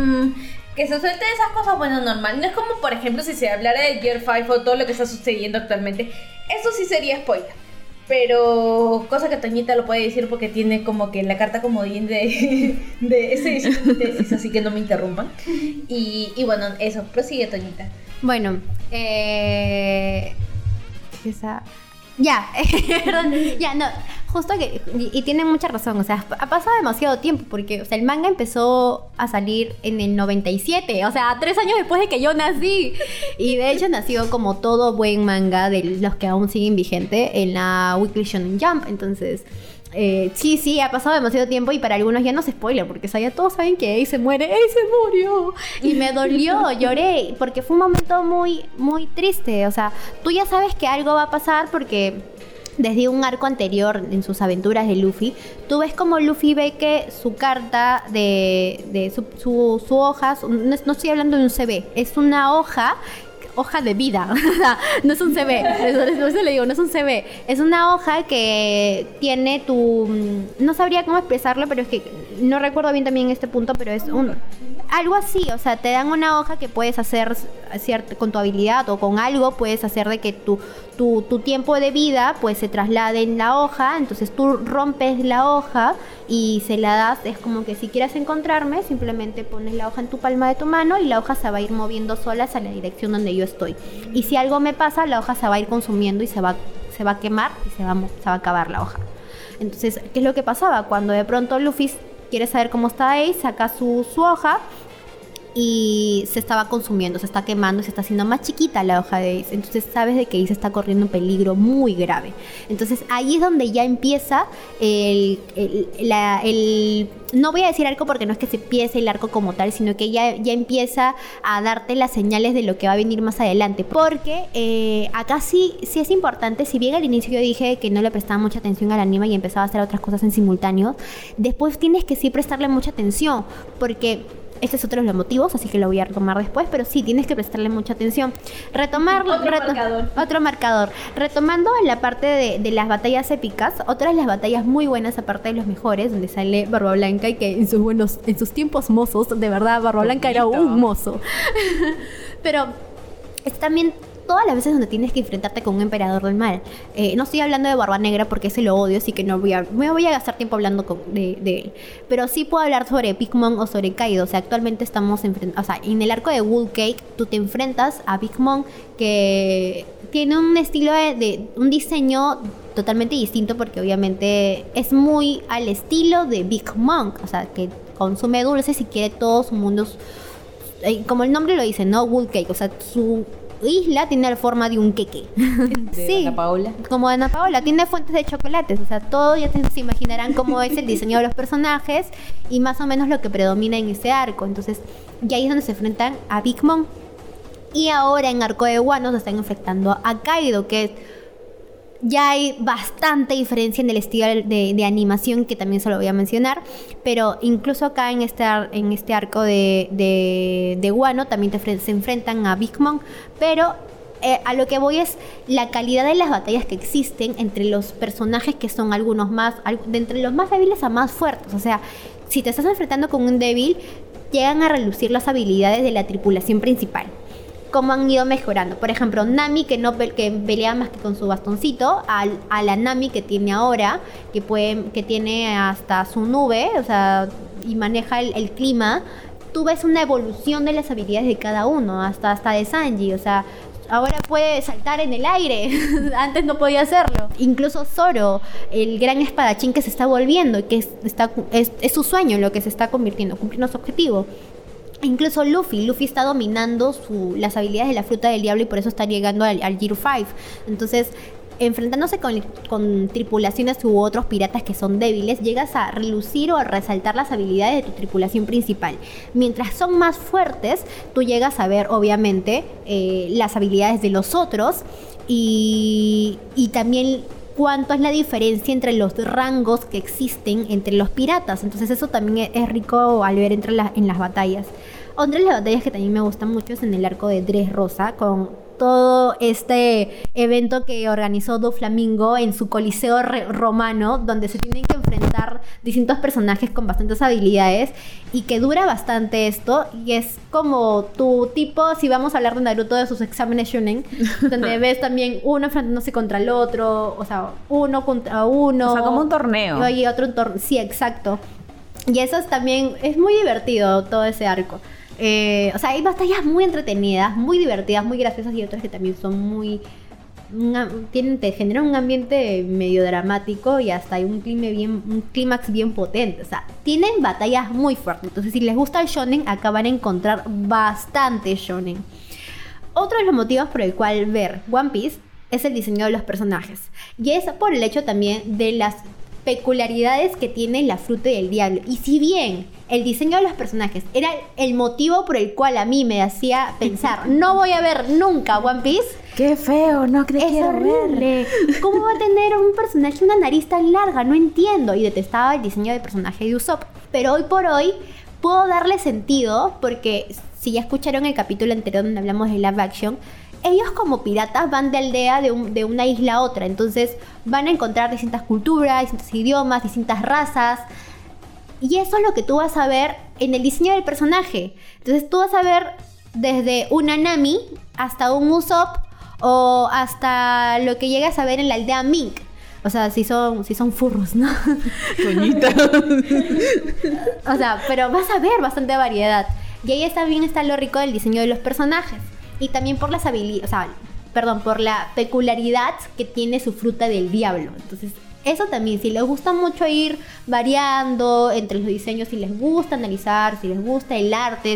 se suelten esas cosas, bueno, normal. No es como por ejemplo si se hablara de Gear 5 o todo lo que está sucediendo actualmente. eso sí sería spoiler. Pero cosa que Toñita lo puede decir porque tiene como que la carta comodín de ese edición de mi tesis, así que no me interrumpan. Y bueno, eso, prosigue Toñita. Bueno, ya, perdón, ya, no, justo que, y tienen mucha razón, o sea, ha pasado demasiado tiempo, porque, o sea, el manga empezó a salir en el 97, o sea, 3 años después de que yo nací, y de hecho nació como todo buen manga de los que aún siguen vigente en la Weekly Shonen Jump, entonces... sí, ha pasado demasiado tiempo y para algunos ya no es spoiler, porque ya todos saben que Ace se muere, Ace se murió. Y me dolió, lloré, porque fue un momento muy, muy triste. O sea, tú ya sabes que algo va a pasar porque desde un arco anterior en sus aventuras de Luffy, tú ves como Luffy ve que su carta de su hoja, no estoy hablando de un CV, es una hoja de vida, no es un CV, eso le digo, no es un CV, es una hoja que tiene no sabría cómo expresarlo, pero es que no recuerdo bien también este punto, pero es algo así, o sea, te dan una hoja que puedes hacer con tu habilidad o con algo, puedes hacer de que tu tiempo de vida pues se traslade en la hoja, entonces tú rompes la hoja y se la das, es como que si quieres encontrarme, simplemente pones la hoja en tu palma de tu mano y la hoja se va a ir moviendo sola hacia la dirección donde yo estoy. Y si algo me pasa, la hoja se va a ir consumiendo y se va a quemar y se va a acabar la hoja. Entonces, ¿qué es lo que pasaba? Cuando de pronto Luffy quiere saber cómo está Ace, saca su hoja y se estaba consumiendo, se está quemando, se está haciendo más chiquita la hoja de Ace. Entonces sabes de que Ace está corriendo un peligro muy grave. Entonces ahí es donde ya empieza no voy a decir arco porque no es que se empiece el arco como tal, sino que ya empieza a darte las señales de lo que va a venir más adelante. Porque acá sí es importante, si bien al inicio yo dije que no le prestaba mucha atención al anime y empezaba a hacer otras cosas en simultáneo, después tienes que sí prestarle mucha atención, porque este es otro de los motivos, así que lo voy a retomar después, pero sí, tienes que prestarle mucha atención. Otro marcador. Retomando la parte de las batallas épicas, otras de las batallas muy buenas, aparte de los mejores, donde sale Barba Blanca y que en sus tiempos mozos, de verdad, Barba Blanca era un mozo. Pero es también todas las veces donde tienes que enfrentarte con un emperador del mal. No estoy hablando de Barba Negra porque ese lo odio, así que no me voy a gastar tiempo hablando de él. Pero sí puedo hablar sobre Big Mom o sobre Kaido. O sea, actualmente estamos en el arco de Wool Cake, tú te enfrentas a Big Mom, que tiene un estilo un diseño totalmente distinto, porque obviamente es muy al estilo de Big Mom. O sea, que consume dulces y quiere todo su mundo, como el nombre lo dice, ¿no? Wool Cake. O sea, su isla tiene la forma de un queque. Sí, Ana Paola. Como Ana Paola, tiene fuentes de chocolates, o sea, todo ya se imaginarán cómo es el diseño de los personajes y más o menos lo que predomina en ese arco. Entonces, ya ahí es donde se enfrentan a Big Mom. Y ahora en Arco de Wano se están enfrentando a Kaido, que ya hay bastante diferencia en el estilo de animación, que también se lo voy a mencionar, pero incluso acá en este arco de Wano también se enfrentan a Big Mom, pero a lo que voy es la calidad de las batallas que existen entre los personajes, que son algunos más, de entre los más débiles a más fuertes. O sea, si te estás enfrentando con un débil, llegan a relucir las habilidades de la tripulación principal, cómo han ido mejorando. Por ejemplo, Nami, que pelea más que con su bastoncito, a la Nami que tiene ahora, que tiene hasta su nube, o sea, y maneja el clima. Tú ves una evolución de las habilidades de cada uno, hasta de Sanji, o sea, ahora puede saltar en el aire. Antes no podía hacerlo. Incluso Zoro, el gran espadachín que se está volviendo, que es su sueño lo que se está cumpliendo su objetivo. Incluso Luffy está dominando las habilidades de la fruta del diablo y por eso está llegando al Gear 5. Entonces, enfrentándose con tripulaciones u otros piratas que son débiles, llegas a relucir o a resaltar las habilidades de tu tripulación principal. Mientras son más fuertes, tú llegas a ver, obviamente, las habilidades de los otros y también cuánto es la diferencia entre los rangos que existen entre los piratas. Entonces eso también es rico al ver en las batallas. Otra de las batallas que también me gustan mucho es en el arco de Dressrosa, con todo este evento que organizó Doflamingo en su coliseo romano, donde se tienen que enfrentar distintos personajes con bastantes habilidades y que dura bastante esto, y es como tu tipo, si vamos a hablar de Naruto, de sus exámenes shonen, donde ves también uno enfrentándose contra el otro, o sea, uno contra uno. O sea, como un torneo. Y otro torneo. Sí, exacto. Y eso también es muy divertido, todo ese arco. O sea, hay batallas muy entretenidas, muy divertidas, muy graciosas, y otras que también son muy... te generan un ambiente medio dramático y hasta hay un clímax bien potente. O sea, tienen batallas muy fuertes. Entonces, si les gusta el shonen, acá van a encontrar bastante shonen. Otro de los motivos por el cual ver One Piece es el diseño de los personajes. Y es por el hecho también de las peculiaridades que tiene la fruta del diablo. Y si bien el diseño de los personajes era el motivo por el cual a mí me hacía pensar no voy a ver nunca One Piece, ¡qué feo! No creo que es horrible. ¿Cómo va a tener un personaje una nariz tan larga? No entiendo. Y detestaba el diseño del personaje de Usopp. Pero hoy por hoy puedo darle sentido, porque si ya escucharon el capítulo anterior donde hablamos de live action, ellos como piratas van de aldea de una isla a otra. Entonces van a encontrar distintas culturas, distintos idiomas, distintas razas. Y eso es lo que tú vas a ver en el diseño del personaje. Entonces tú vas a ver desde una Nami hasta un Usopp, o hasta lo que llegas a ver en la aldea Mink. O sea, si son furros, ¿no? Toñita. O sea, pero vas a ver bastante variedad. Y ahí también está lo rico del diseño de los personajes. Y también por las habilidades, por la peculiaridad que tiene su fruta del diablo. Entonces, eso también, si les gusta mucho ir variando entre los diseños, si les gusta analizar, si les gusta el arte,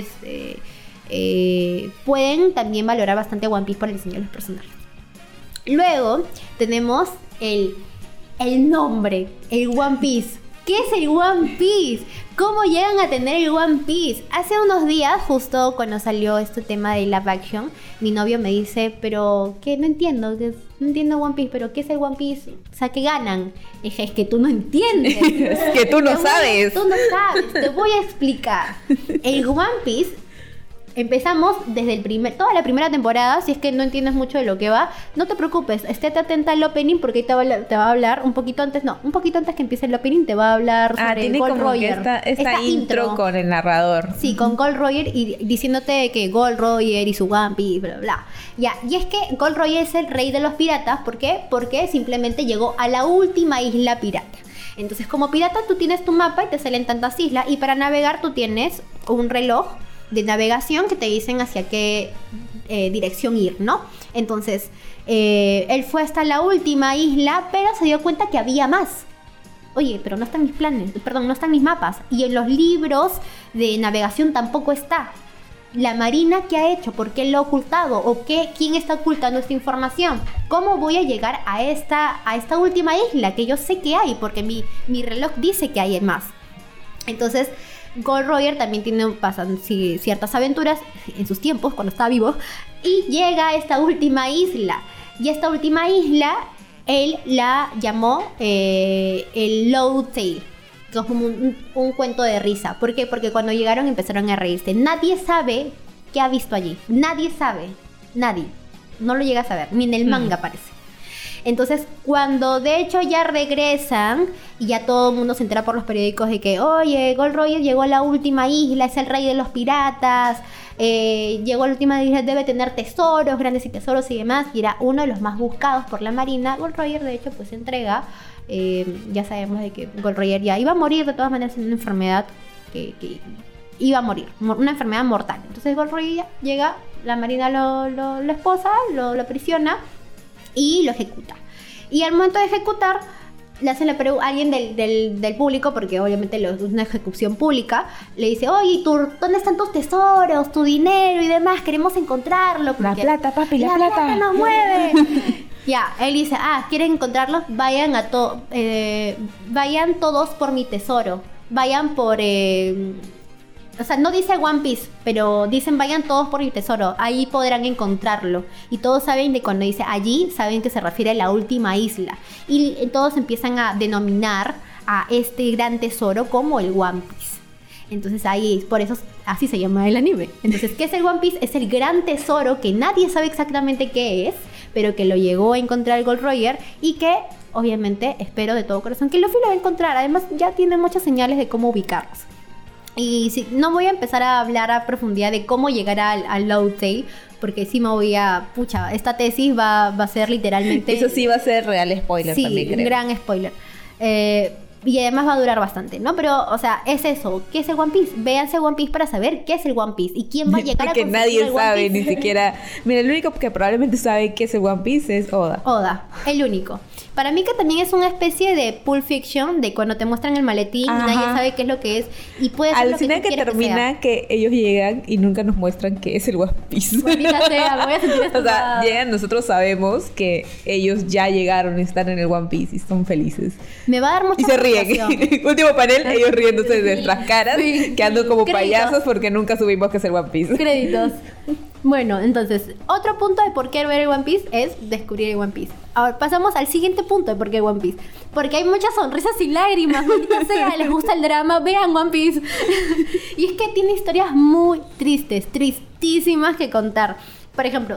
pueden también valorar bastante One Piece por el diseño de los personajes. Luego tenemos el nombre, el One Piece. ¿Qué es el One Piece? ¿Cómo llegan a tener el One Piece? Hace unos días, justo cuando salió este tema de live action, mi novio me dice, pero ¿qué? No entiendo One Piece, pero ¿qué es el One Piece? O sea, ¿qué ganan? Y dije, es que tú no entiendes. Es que tú no sabes. Tú no sabes, te voy a explicar. El One Piece, empezamos desde toda la primera temporada. Si es que no entiendes mucho de lo que va, no te preocupes, estate atenta al opening, porque te va a hablar un poquito antes que empiece el opening, te va a hablar sobre tiene Gold como Roger. que esta intro con el narrador. Sí, con Gold Roger, y diciéndote que Gold Roger y su One Piece, bla, bla. Ya, y es que Gold Roger es el rey de los piratas. ¿Por qué? Porque simplemente llegó a la última isla pirata. Entonces, como pirata, tú tienes tu mapa y te salen tantas islas, y para navegar tú tienes un reloj de navegación que te dicen hacia qué dirección ir, ¿no? Entonces, él fue hasta la última isla, pero se dio cuenta que había más. Oye, pero no están mis planes, no están mis mapas. Y en los libros de navegación tampoco está. La marina, ¿qué ha hecho? ¿Por qué lo ha ocultado? ¿O quién está ocultando esta información? ¿Cómo voy a llegar a esta última isla? Que yo sé que hay, porque mi reloj dice que hay más. Entonces, Gold Roger también pasan ciertas aventuras en sus tiempos, cuando estaba vivo, y llega a esta última isla. Y esta última isla, él la llamó el Low Tale, que es como un cuento de risa. ¿Por qué? Porque cuando llegaron empezaron a reírse. Nadie sabe qué ha visto allí. Nadie sabe. Nadie. No lo llega a saber. Ni en el manga parece. Entonces, cuando de hecho ya regresan y ya todo el mundo se entera por los periódicos de que, oye, Gold Roger llegó a la última isla, es el rey de los piratas, llegó a la última isla, debe tener tesoros, grandes y tesoros y demás, y era uno de los más buscados por la marina. Gold Roger, de hecho, pues se entrega. Ya sabemos de que Gold Roger ya iba a morir de todas maneras en una enfermedad que iba a morir, una enfermedad mortal. Entonces Gold Roger llega, la marina lo esposa, lo aprisiona y lo ejecuta. Y al momento de ejecutar, le hacen la pregunta a alguien del público, porque obviamente es una ejecución pública, le dice, oye, ¿dónde están tus tesoros, tu dinero y demás? Queremos encontrarlo. La plata, papi, la plata. La plata nos mueve. Ya, él dice, ¿quieren encontrarlos? Vayan todos por mi tesoro. Vayan por... o sea, no dice One Piece, pero dicen vayan todos por mi tesoro, ahí podrán encontrarlo. Y todos saben de cuando dice allí, saben que se refiere a la última isla. Y todos empiezan a denominar a este gran tesoro como el One Piece. Entonces ahí, por eso así se llama el anime. Entonces, ¿qué es el One Piece? Es el gran tesoro que nadie sabe exactamente qué es, pero que lo llegó a encontrar el Gold Roger y que obviamente espero de todo corazón que Luffy lo va a encontrar. Además ya tiene muchas señales de cómo ubicarlos. Y sí, no voy a empezar a hablar a profundidad de cómo llegar al Loud Tail, porque sí me voy a... Pucha, esta tesis va a ser literalmente... Eso sí va a ser real spoiler sí, también, creo. Sí, un gran spoiler. Y además va a durar bastante, ¿no? Pero, o sea, es eso. ¿Qué es el One Piece? Véanse One Piece para saber qué es el One Piece y quién va a llegar a conseguir nadie el One sabe, Piece. ni siquiera... Mira, el único que probablemente sabe qué es el One Piece es Oda. Oda, el único. Para mí que también es una especie de Pulp Fiction, de cuando te muestran el maletín, Ajá. nadie sabe qué es lo que es y puede ser lo que tú que quieras termina sea. que ellos llegan y nunca nos muestran qué es el One Piece. Maldita sea, me voy a sentir O sea, estúpida. llegan, nosotros sabemos que ellos ya llegaron y están en el One Piece y son felices. Me va a dar mucha Y se frustración. ríen. Último panel, ellos riéndose de nuestras caras, Sí. quedando como Créditos. payasos porque nunca subimos que es el One Piece. Créditos. Bueno, entonces, otro punto de por qué ver el One Piece es descubrir el One Piece. Ahora pasamos al siguiente punto de por qué One Piece. Porque hay muchas sonrisas y lágrimas, maldita sea, les gusta el drama, vean One Piece. Y es que tiene historias muy tristes, tristísimas que contar. Por ejemplo,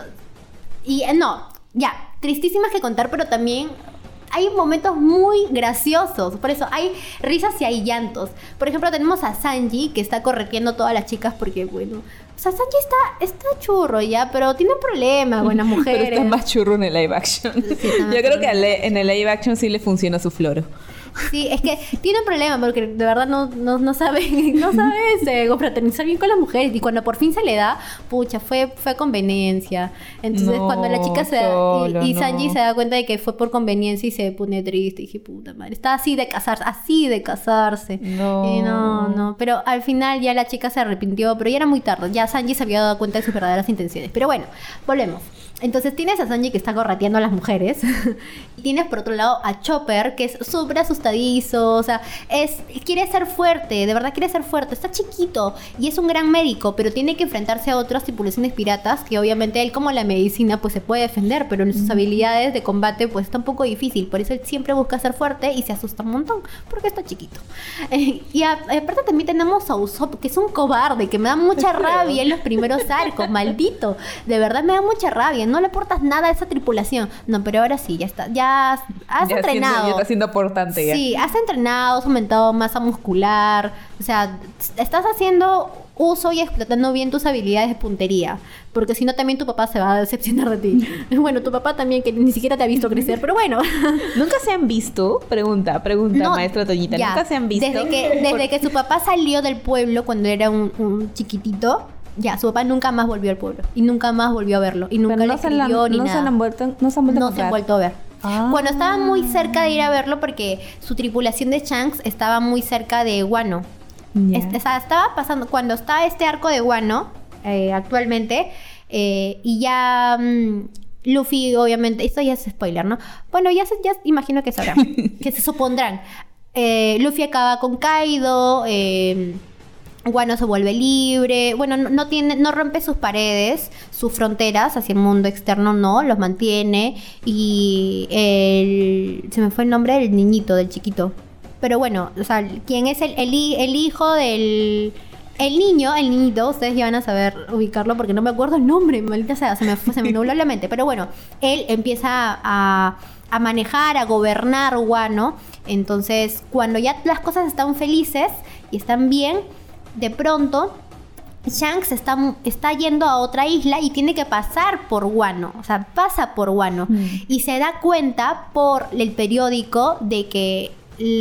tristísimas que contar, pero también hay momentos muy graciosos. Por eso hay risas y hay llantos. Por ejemplo, tenemos a Sanji, que está correteando a todas las chicas porque, bueno... O sea, Sanji está churro ya, pero tiene un problema con las mujeres. Pero está más churro en el live action. Sí, está más Yo creo churro. que en el live action sí le funciona su floro. Sí, es que tiene un problema porque de verdad no sabe confraternizar bien con las mujeres. Y cuando por fin se le da, pucha, fue conveniencia. Entonces No, cuando la chica Cholo, y Sanji no. se da cuenta de que fue por conveniencia y se pone triste, y dije, puta madre, está así de casarse. No. Y no. Pero al final ya la chica se arrepintió, pero ya era muy tarde. Ya Sanji se había dado cuenta de sus verdaderas intenciones. Pero bueno, volvemos. Entonces tienes a Sanji que está correteando a las mujeres. Y tienes por otro lado a Chopper, que es súper asustadizo. O sea, quiere ser fuerte, de verdad quiere ser fuerte. Está chiquito y es un gran médico, pero tiene que enfrentarse a otras tripulaciones piratas que obviamente él, como la medicina, pues se puede defender, pero en sus habilidades de combate pues está un poco difícil. Por eso él siempre busca ser fuerte y se asusta un montón, porque está chiquito. Y aparte también tenemos a Usopp, que es un cobarde, que me da mucha rabia en los primeros arcos, maldito. De verdad me da mucha rabia. No le aportas nada a esa tripulación. No, pero ahora sí, ya está. Ya has entrenado. Ya está siendo aportante ya. Sí, has entrenado, has aumentado masa muscular. O sea, estás haciendo uso y explotando bien tus habilidades de puntería. Porque si no, también tu papá se va a decepcionar de ti. Bueno, tu papá también, que ni siquiera te ha visto crecer, pero bueno. ¿Nunca se han visto? Pregunta, No, maestra Toñita. ya. ¿Nunca se han visto? Desde que su papá salió del pueblo cuando era un chiquitito, ya, su papá nunca más volvió al pueblo. Y nunca más volvió a verlo. Y nunca Pero le escribió ni no nada. se han vuelto a No se han encontrar. vuelto a ver. Ah. Cuando estaba muy cerca de ir a verlo, porque su tripulación de Shanks estaba muy cerca de Wano. Ya. O sea, estaba pasando, cuando está este arco de Wano, actualmente, y ya Luffy, obviamente, esto ya es spoiler, ¿no? Bueno, ya imagino que sabrán, que se supondrán. Luffy acaba con Kaido, Wano se vuelve libre. Bueno, no rompe sus paredes, sus fronteras hacia el mundo externo, no, los mantiene. Y se me fue el nombre del niñito, del chiquito. Pero bueno, o sea, quien es el hijo del... El niñito, ustedes ya van a saber ubicarlo porque no me acuerdo el nombre, maldita sea, se me nubló la mente. Pero bueno, él empieza a manejar, a gobernar Wano. Entonces, cuando ya las cosas están felices y están bien, de pronto Shanks está yendo a otra isla y tiene que pasar por Wano. O sea, pasa por Wano. Y se da cuenta por el periódico de que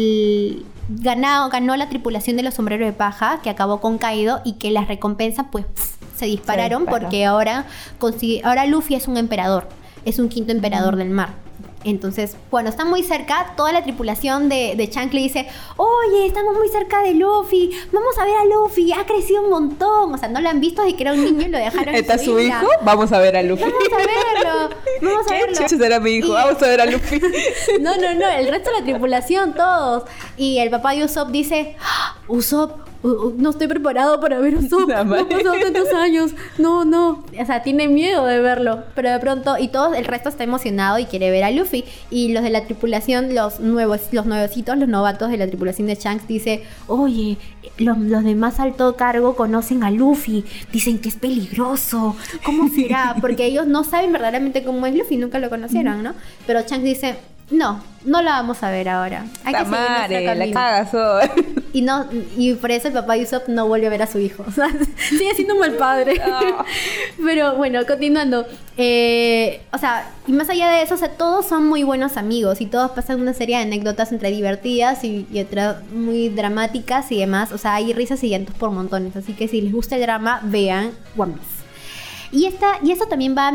ganó la tripulación de los sombreros de paja, que acabó con Kaido, y que las recompensas pues se dispararon porque ahora Luffy es un emperador. Es un quinto emperador del mar. Entonces, cuando están muy cerca, toda la tripulación de Shanks le dice: oye, estamos muy cerca de Luffy, vamos a ver a Luffy, ha crecido un montón. O sea, no lo han visto desde que era un niño y lo dejaron en ¿Está su su isla. hijo? Vamos a ver a Luffy. Vamos a verlo, vamos a ¿Qué verlo. chucha será mi hijo? Y- Vamos a ver a Luffy. No, el resto de la tripulación, todos. Y el papá de Usopp dice: ¡Ah! Usopp, no estoy preparado para ver Usopp, no han pasado tantos años, no, o sea, tiene miedo de verlo, pero de pronto, y todo el resto está emocionado y quiere ver a Luffy, y los de la tripulación, los nuevecitos, los novatos de la tripulación de Shanks dice, oye, los de más alto cargo conocen a Luffy, dicen que es peligroso, ¿cómo será? Porque ellos no saben verdaderamente cómo es Luffy, nunca lo conocieron, ¿no? Pero Shanks dice, no la vamos a ver ahora. Hay que seguir nuestro camino. La cagas hoy. Y por eso el papá de Usopp no vuelve a ver a su hijo. O sea, sigue siendo un mal padre. Oh. Pero bueno, continuando. O sea, y más allá de eso, o sea, todos son muy buenos amigos y todos pasan una serie de anécdotas entre divertidas y otras muy dramáticas y demás. O sea, hay risas y llantos por montones. Así que si les gusta el drama, vean One Piece. Y esto también va a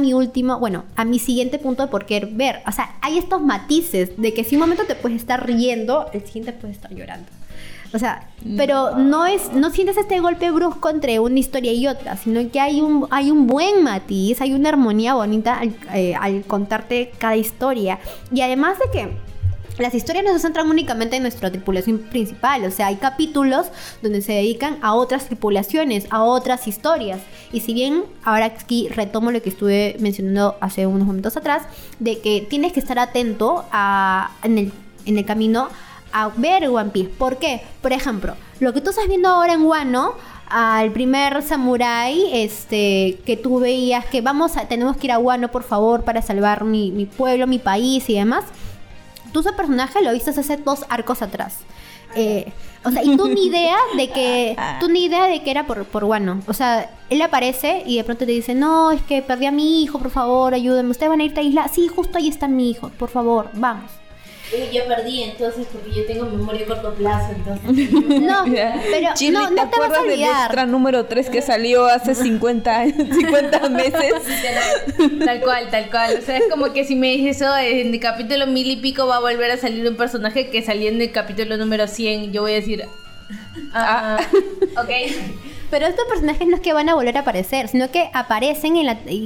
a mi siguiente punto de por qué ver. O sea, hay estos matices de que si un momento te puedes estar riendo, el siguiente puedes estar llorando. O sea, pero no sientes este golpe brusco entre una historia y otra, sino que hay un buen matiz, hay una armonía bonita al contarte cada historia. Y además de que las historias no se centran únicamente en nuestra tripulación principal, o sea, hay capítulos donde se dedican a otras tripulaciones, a otras historias. Y si bien ahora aquí retomo lo que estuve mencionando hace unos momentos atrás, de que tienes que estar atento en el camino a ver One Piece. ¿Por qué? Por ejemplo, lo que tú estás viendo ahora en Wano, al primer samurái que tú veías que tenemos que ir a Wano, por favor, para salvar mi pueblo, mi país y demás. Tú ese personaje lo viste hace 2 arcos atrás. O sea, y tú ni idea de que era por Wano. O sea, él aparece y de pronto te dice, no, es que perdí a mi hijo, por favor, ayúdenme. ¿Ustedes van a ir a isla? Sí, justo ahí está mi hijo, por favor, vamos. Yo perdí entonces porque yo tengo memoria a corto plazo, entonces. No, pero Chile, no te vas a acuerdas del olvidar. extra número 3 que salió hace 50 meses? Tal cual. O sea, es como que si me dices eso, en el capítulo 1000 y pico va a volver a salir un personaje que salió en el capítulo número 100. Yo voy a decir, ok. Pero estos personajes no es que van a volver a aparecer, sino que aparecen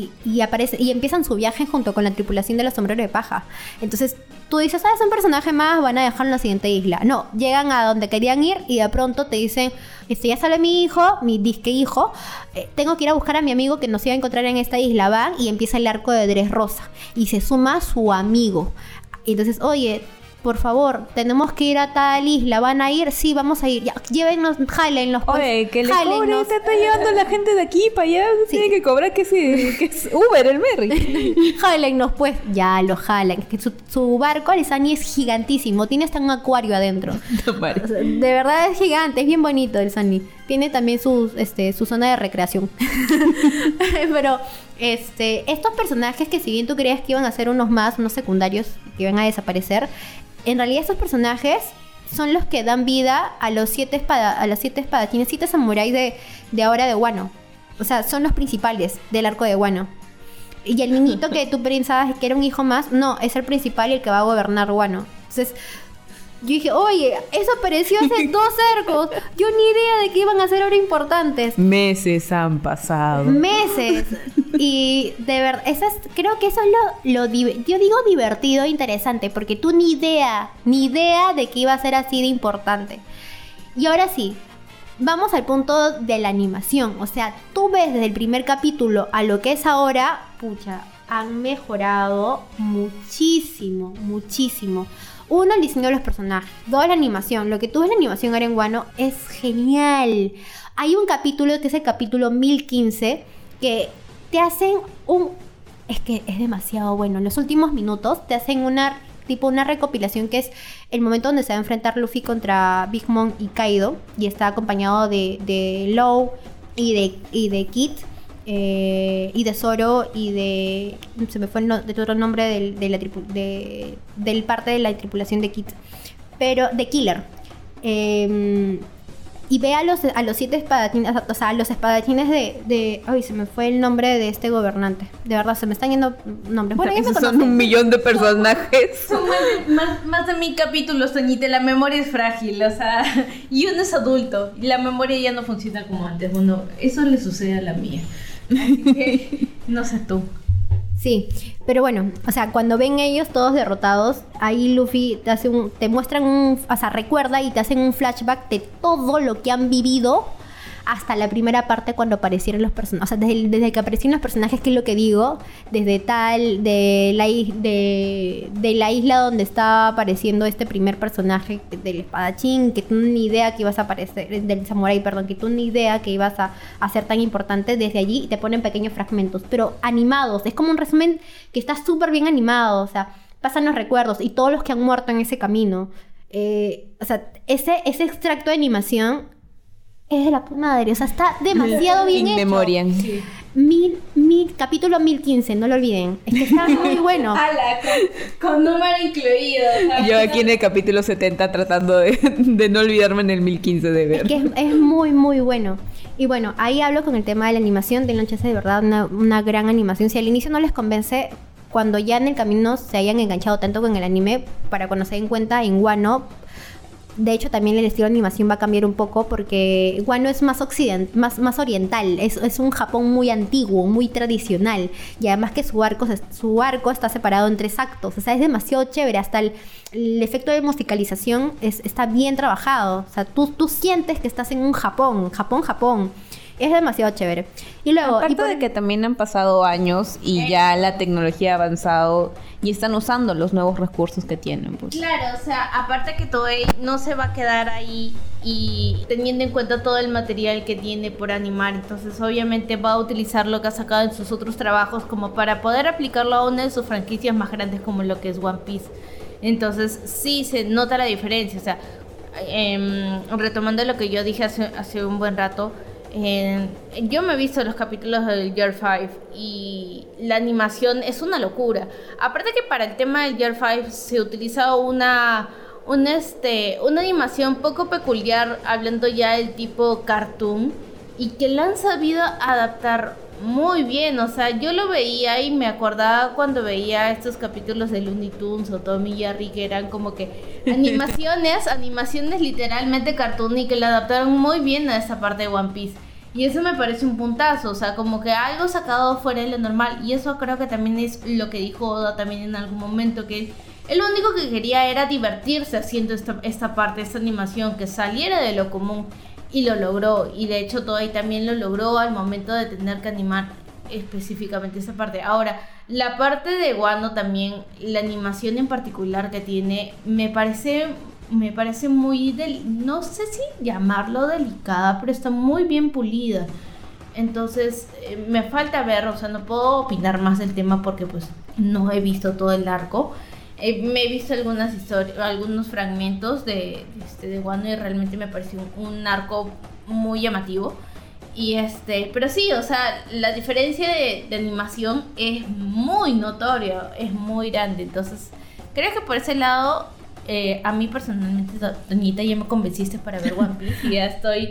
y empiezan su viaje junto con la tripulación de los sombreros de paja. Entonces tú dices, es un personaje más, van a dejarlo en la siguiente isla. No, llegan a donde querían ir y de pronto te dicen, ya sale mi hijo, mi disque hijo, tengo que ir a buscar a mi amigo que nos iba a encontrar en esta isla. Van y empieza el arco de Dressrosa y se suma su amigo. Y entonces, oye, por favor, tenemos que ir a tal isla. ¿Van a ir? Sí, vamos a ir. Ya, llévennos, jálenlos. Pues. Oye, que le cobre, te está llevando la gente de aquí para allá. Sí. Tiene que cobrar que es Uber, el Merry. Jálennos, pues. Ya, lo jalan. Que su barco, el Sunny, es gigantísimo. Tiene hasta un acuario adentro. No, o sea, de verdad es gigante, es bien bonito el Sunny. Tiene también su zona de recreación. Pero estos personajes que si bien tú creías que iban a ser unos secundarios que iban a desaparecer, en realidad estos personajes son los que dan vida a los 7 espadachines, 7 samuráis de ahora de Wano. O sea, son los principales del arco de Wano. Y el niñito que tú pensabas que era un hijo más, no, es el principal y el que va a gobernar Wano. Entonces yo dije, oye, eso apareció hace 2 arcos. Yo ni idea de que iban a ser ahora importantes. Meses han pasado. Meses. Y de verdad, creo que eso es yo digo divertido e interesante, porque tú ni idea de que iba a ser así de importante. Y ahora sí, vamos al punto de la animación. O sea, tú ves desde el primer capítulo a lo que es ahora, pucha, han mejorado muchísimo, muchísimo. 1, el diseño de los personajes. 2, la animación. Lo que tú ves en la animación ahora en Wano es genial. Hay un capítulo que es el capítulo 1015 que te hacen es que es demasiado bueno. En los últimos minutos te hacen una recopilación que es el momento donde se va a enfrentar Luffy contra Big Mom y Kaido. Y está acompañado de Law y de Kid. Y de Zoro y se me fue de otro nombre del parte de la tripulación de Kid, pero de Killer, y ve a los 7 espadachines, o sea, a los espadachines ay, se me fue el nombre de este gobernante, de verdad se me están yendo nombres. Bueno, ya me son 1 millón de personajes. Son más de 1000 capítulos, Toñita. La memoria es frágil, o sea, y uno es adulto y la memoria ya no funciona como antes. Bueno, eso le sucede a la mía. Así que, no sé tú. Sí, pero bueno, o sea, cuando ven ellos todos derrotados, ahí Luffy te muestran o sea, recuerda y te hacen un flashback de todo lo que han vivido hasta la primera parte cuando aparecieron los personajes. O sea, desde que aparecieron los personajes, que es lo que digo, desde de la isla donde estaba apareciendo este primer personaje del espadachín, que tú ni idea que ibas a aparecer, del samurái, perdón, que tú ni idea que ibas a ser tan importante, desde allí te ponen pequeños fragmentos, pero animados. Es como un resumen que está súper bien animado, o sea, pasan los recuerdos y todos los que han muerto en ese camino. O sea, ese extracto de animación es de la puta madre, o sea, está demasiado bien hecho. In memoriam. Sí. Capítulo 1015, no lo olviden. Es que está muy bueno. ¡Hala! Con número incluido. Yo aquí en el capítulo 70 tratando de no olvidarme en el 1015 de ver. Es que es muy, muy bueno. Y bueno, ahí hablo con el tema de la animación. Tengan chance de verdad, una gran animación. Si al inicio no les convence, cuando ya en el camino se hayan enganchado tanto con el anime, para cuando se den cuenta, en Wano, de hecho también el estilo de animación va a cambiar un poco, porque Wano es más más oriental, es un Japón muy antiguo, muy tradicional, y además que su arco está separado en 3 actos, o sea, es demasiado chévere, hasta el efecto de musicalización está bien trabajado, o sea, tú sientes que estás en un Japón. Es demasiado chévere. Y luego, aparte de que también han pasado años y ya la tecnología ha avanzado y están usando los nuevos recursos que tienen, pues. Claro, o sea, aparte que Toei no se va a quedar ahí y teniendo en cuenta todo el material que tiene por animar, entonces obviamente va a utilizar lo que ha sacado en sus otros trabajos como para poder aplicarlo a una de sus franquicias más grandes, como lo que es One Piece. Entonces sí se nota la diferencia, o sea, retomando lo que yo dije hace un buen rato, yo me he visto los capítulos del Year 5 y la animación es una locura. Aparte que para el tema del Year 5 se utiliza una animación poco peculiar, hablando ya del tipo cartoon, y que la han sabido adaptar muy bien. O sea, yo lo veía y me acordaba cuando veía estos capítulos de Looney Tunes o Tom y Jerry, que eran como que animaciones literalmente cartoon, y que la adaptaron muy bien a esa parte de One Piece. Y eso me parece un puntazo, o sea, como que algo sacado fuera de lo normal. Y eso creo que también es lo que dijo Oda también en algún momento, que él lo único que quería era divertirse haciendo esta parte, esta animación, que saliera de lo común. Y lo logró, y de hecho Toei también lo logró al momento de tener que animar específicamente esa parte. Ahora, la parte de Wano también, la animación en particular que tiene, me parece muy no sé si llamarlo delicada, pero está muy bien pulida. Entonces me falta ver, o sea, no puedo opinar más del tema porque pues no he visto todo el arco. Me he visto algunas historias, algunos fragmentos de Wano, y realmente me pareció un arco muy llamativo. Y pero sí, o sea, la diferencia de animación es muy notoria, es muy grande. Entonces, creo que por ese lado, a mí personalmente, Toñita, ya me convenciste para ver One Piece. Y ya estoy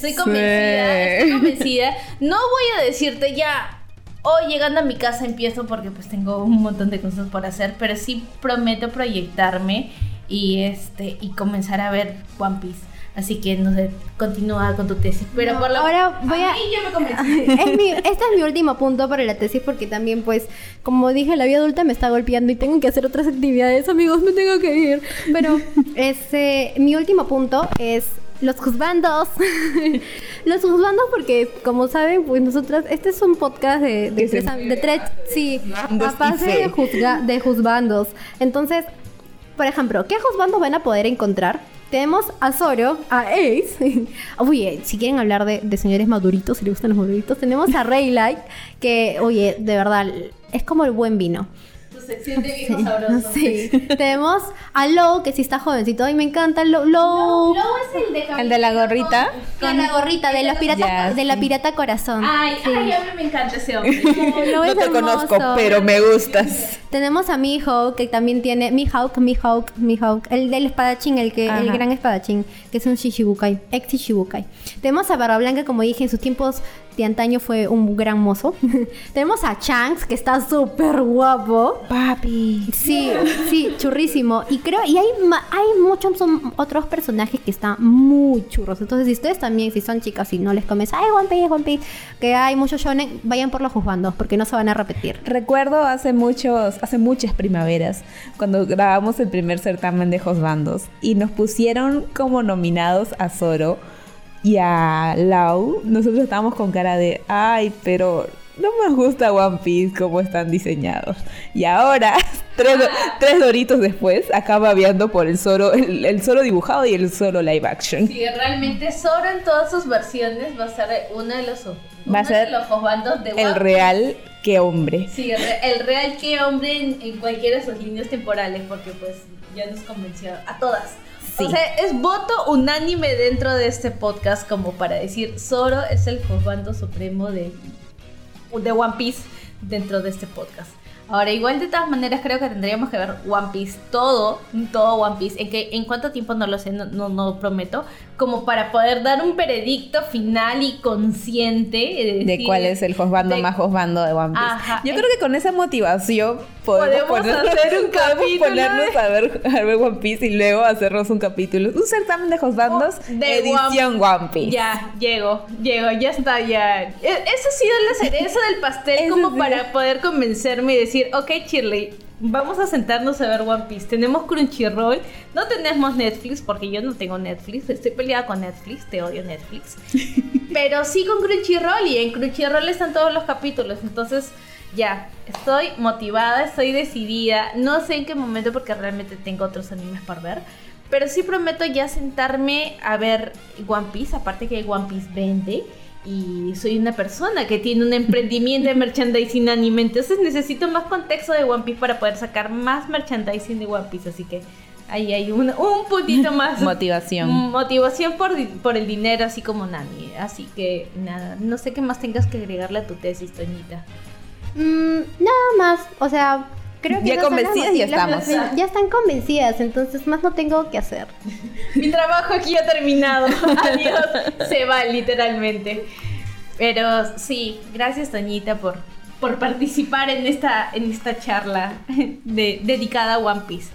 convencida. No voy a decirte ya, hoy llegando a mi casa empiezo, porque pues tengo un montón de cosas por hacer, pero sí prometo proyectarme y comenzar a ver One Piece. Así que no sé, continúa con tu tesis. Pero no, ahora voy a... mí ya me convencí. Este es mi último punto para la tesis, porque también pues, como dije, la vida adulta me está golpeando y tengo que hacer otras actividades, amigos, me tengo que ir. Pero mi último punto es los juzbandos. Los juzbandos, porque como saben, pues nosotras, este es un podcast de tres, sí, a base de juzbandos. Entonces, por ejemplo, ¿qué juzbandos van a poder encontrar? Tenemos a Zoro, a Ace. Oye, si quieren hablar de señores maduritos, si les gustan los maduritos, tenemos a Raylight, que, oye, de verdad, es como el buen vino. Tu sección de viejo sabroso. Sí. Tenemos a Low, que sí está jovencito. Y me encanta Low. Low es el de la gorrita. Con la gorrita de los piratas, de la pirata corazón. Ay, sí. A mí me encanta ese hombre. No te conozco, pero me gustas. Tenemos a Mihawk, que también tiene... Mihawk, el del espadachín, el gran espadachín, que es un Shichibukai, ex Shichibukai. Tenemos a Barba Blanca, como dije, en sus tiempos de antaño fue un gran mozo. Tenemos a Shanks, que está súper guapo. Papi. Sí, churrísimo. Y creo, hay muchos otros personajes que están muy churros. Entonces, si ustedes también, si son chicas y no les comes, ay, One Piece, que hay muchos shonen, vayan por los juzgandos, porque no se van a repetir. Recuerdo hace muchas primaveras, cuando grabamos el primer certamen de juzgandos, y nos pusieron como nominados a Zoro y a Lau. Nosotros estábamos con cara de, ay, pero no me gusta One Piece como están diseñados. Y ahora, tres doritos después, acaba viendo por el Zoro dibujado y el Zoro live action. Sí, realmente Zoro en todas sus versiones va a ser uno de los juzgandos de One Piece. El real que hombre. Sí, el real que hombre en cualquiera de sus líneas temporales, porque pues ya nos convenció a todas. Sí. O sea, es voto unánime dentro de este podcast como para decir Zoro es el juzgando supremo de One Piece dentro de este podcast. Ahora, igual de todas maneras creo que tendríamos que ver One Piece, todo One Piece, en cuánto tiempo no lo sé, no prometo, como para poder dar un veredicto final y consciente de cuál es el juzgando más juzgando de One Piece. Ajá, yo creo que con esa motivación podemos hacer un capítulo, ponernos a ver One Piece y luego hacernos un capítulo, un certamen de juzgandos de edición One Piece. Ya, llego, ya está, ya. Eso ha sido la cereza del pastel como sí, para poder convencerme y decir, ok, Shirley, vamos a sentarnos a ver One Piece. Tenemos Crunchyroll, no tenemos Netflix, porque yo no tengo Netflix, estoy peleada con Netflix, te odio Netflix. Pero sí con Crunchyroll, y en Crunchyroll están todos los capítulos, entonces ya, estoy motivada, estoy decidida. No sé en qué momento, porque realmente tengo otros animes para ver, pero sí prometo ya sentarme a ver One Piece, aparte que One Piece vende. Y soy una persona que tiene un emprendimiento de merchandising anime, entonces necesito más contexto de One Piece para poder sacar más merchandising de One Piece. Así que ahí hay un puntito más. Motivación por el dinero, así como Nami. Así que nada, no sé qué más tengas que agregarle a tu tesis, Toñita. Nada más, o sea, creo que ya convencidas ya estamos. Ya están convencidas, entonces más no tengo que hacer. Mi trabajo aquí ha terminado. Adiós. Se va literalmente. Pero sí, gracias Toñita por participar en esta charla dedicada a One Piece.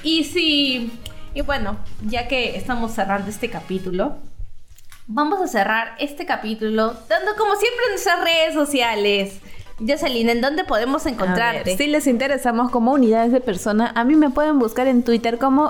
Y bueno, ya que estamos cerrando este capítulo, vamos a cerrar este capítulo dando como siempre nuestras redes sociales. Jocelyn, ¿en dónde podemos encontrarte? Si les interesamos como unidades de persona, a mí me pueden buscar en Twitter como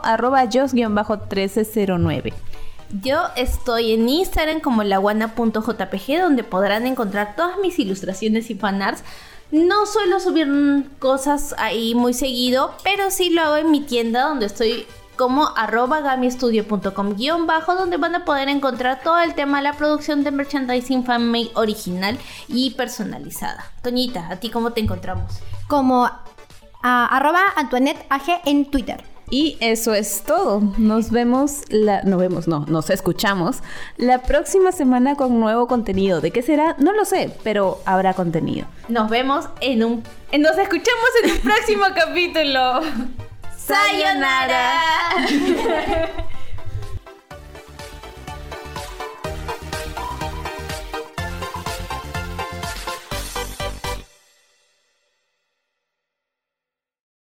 @jos_1309. Yo estoy en Instagram como laguana.jpg, donde podrán encontrar todas mis ilustraciones y fanarts. No suelo subir cosas ahí muy seguido, pero sí lo hago en mi tienda, donde estoy como @gamiestudio.com_, donde van a poder encontrar todo el tema de la producción de merchandising fanmade original y personalizada. Toñita, ¿a ti cómo te encontramos? Como @AntoinetteAG en Twitter. Y eso es todo. Nos escuchamos la próxima semana con nuevo contenido. ¿De qué será? No lo sé, pero habrá contenido. Nos vemos nos escuchamos en un próximo capítulo. ¡Sayonara!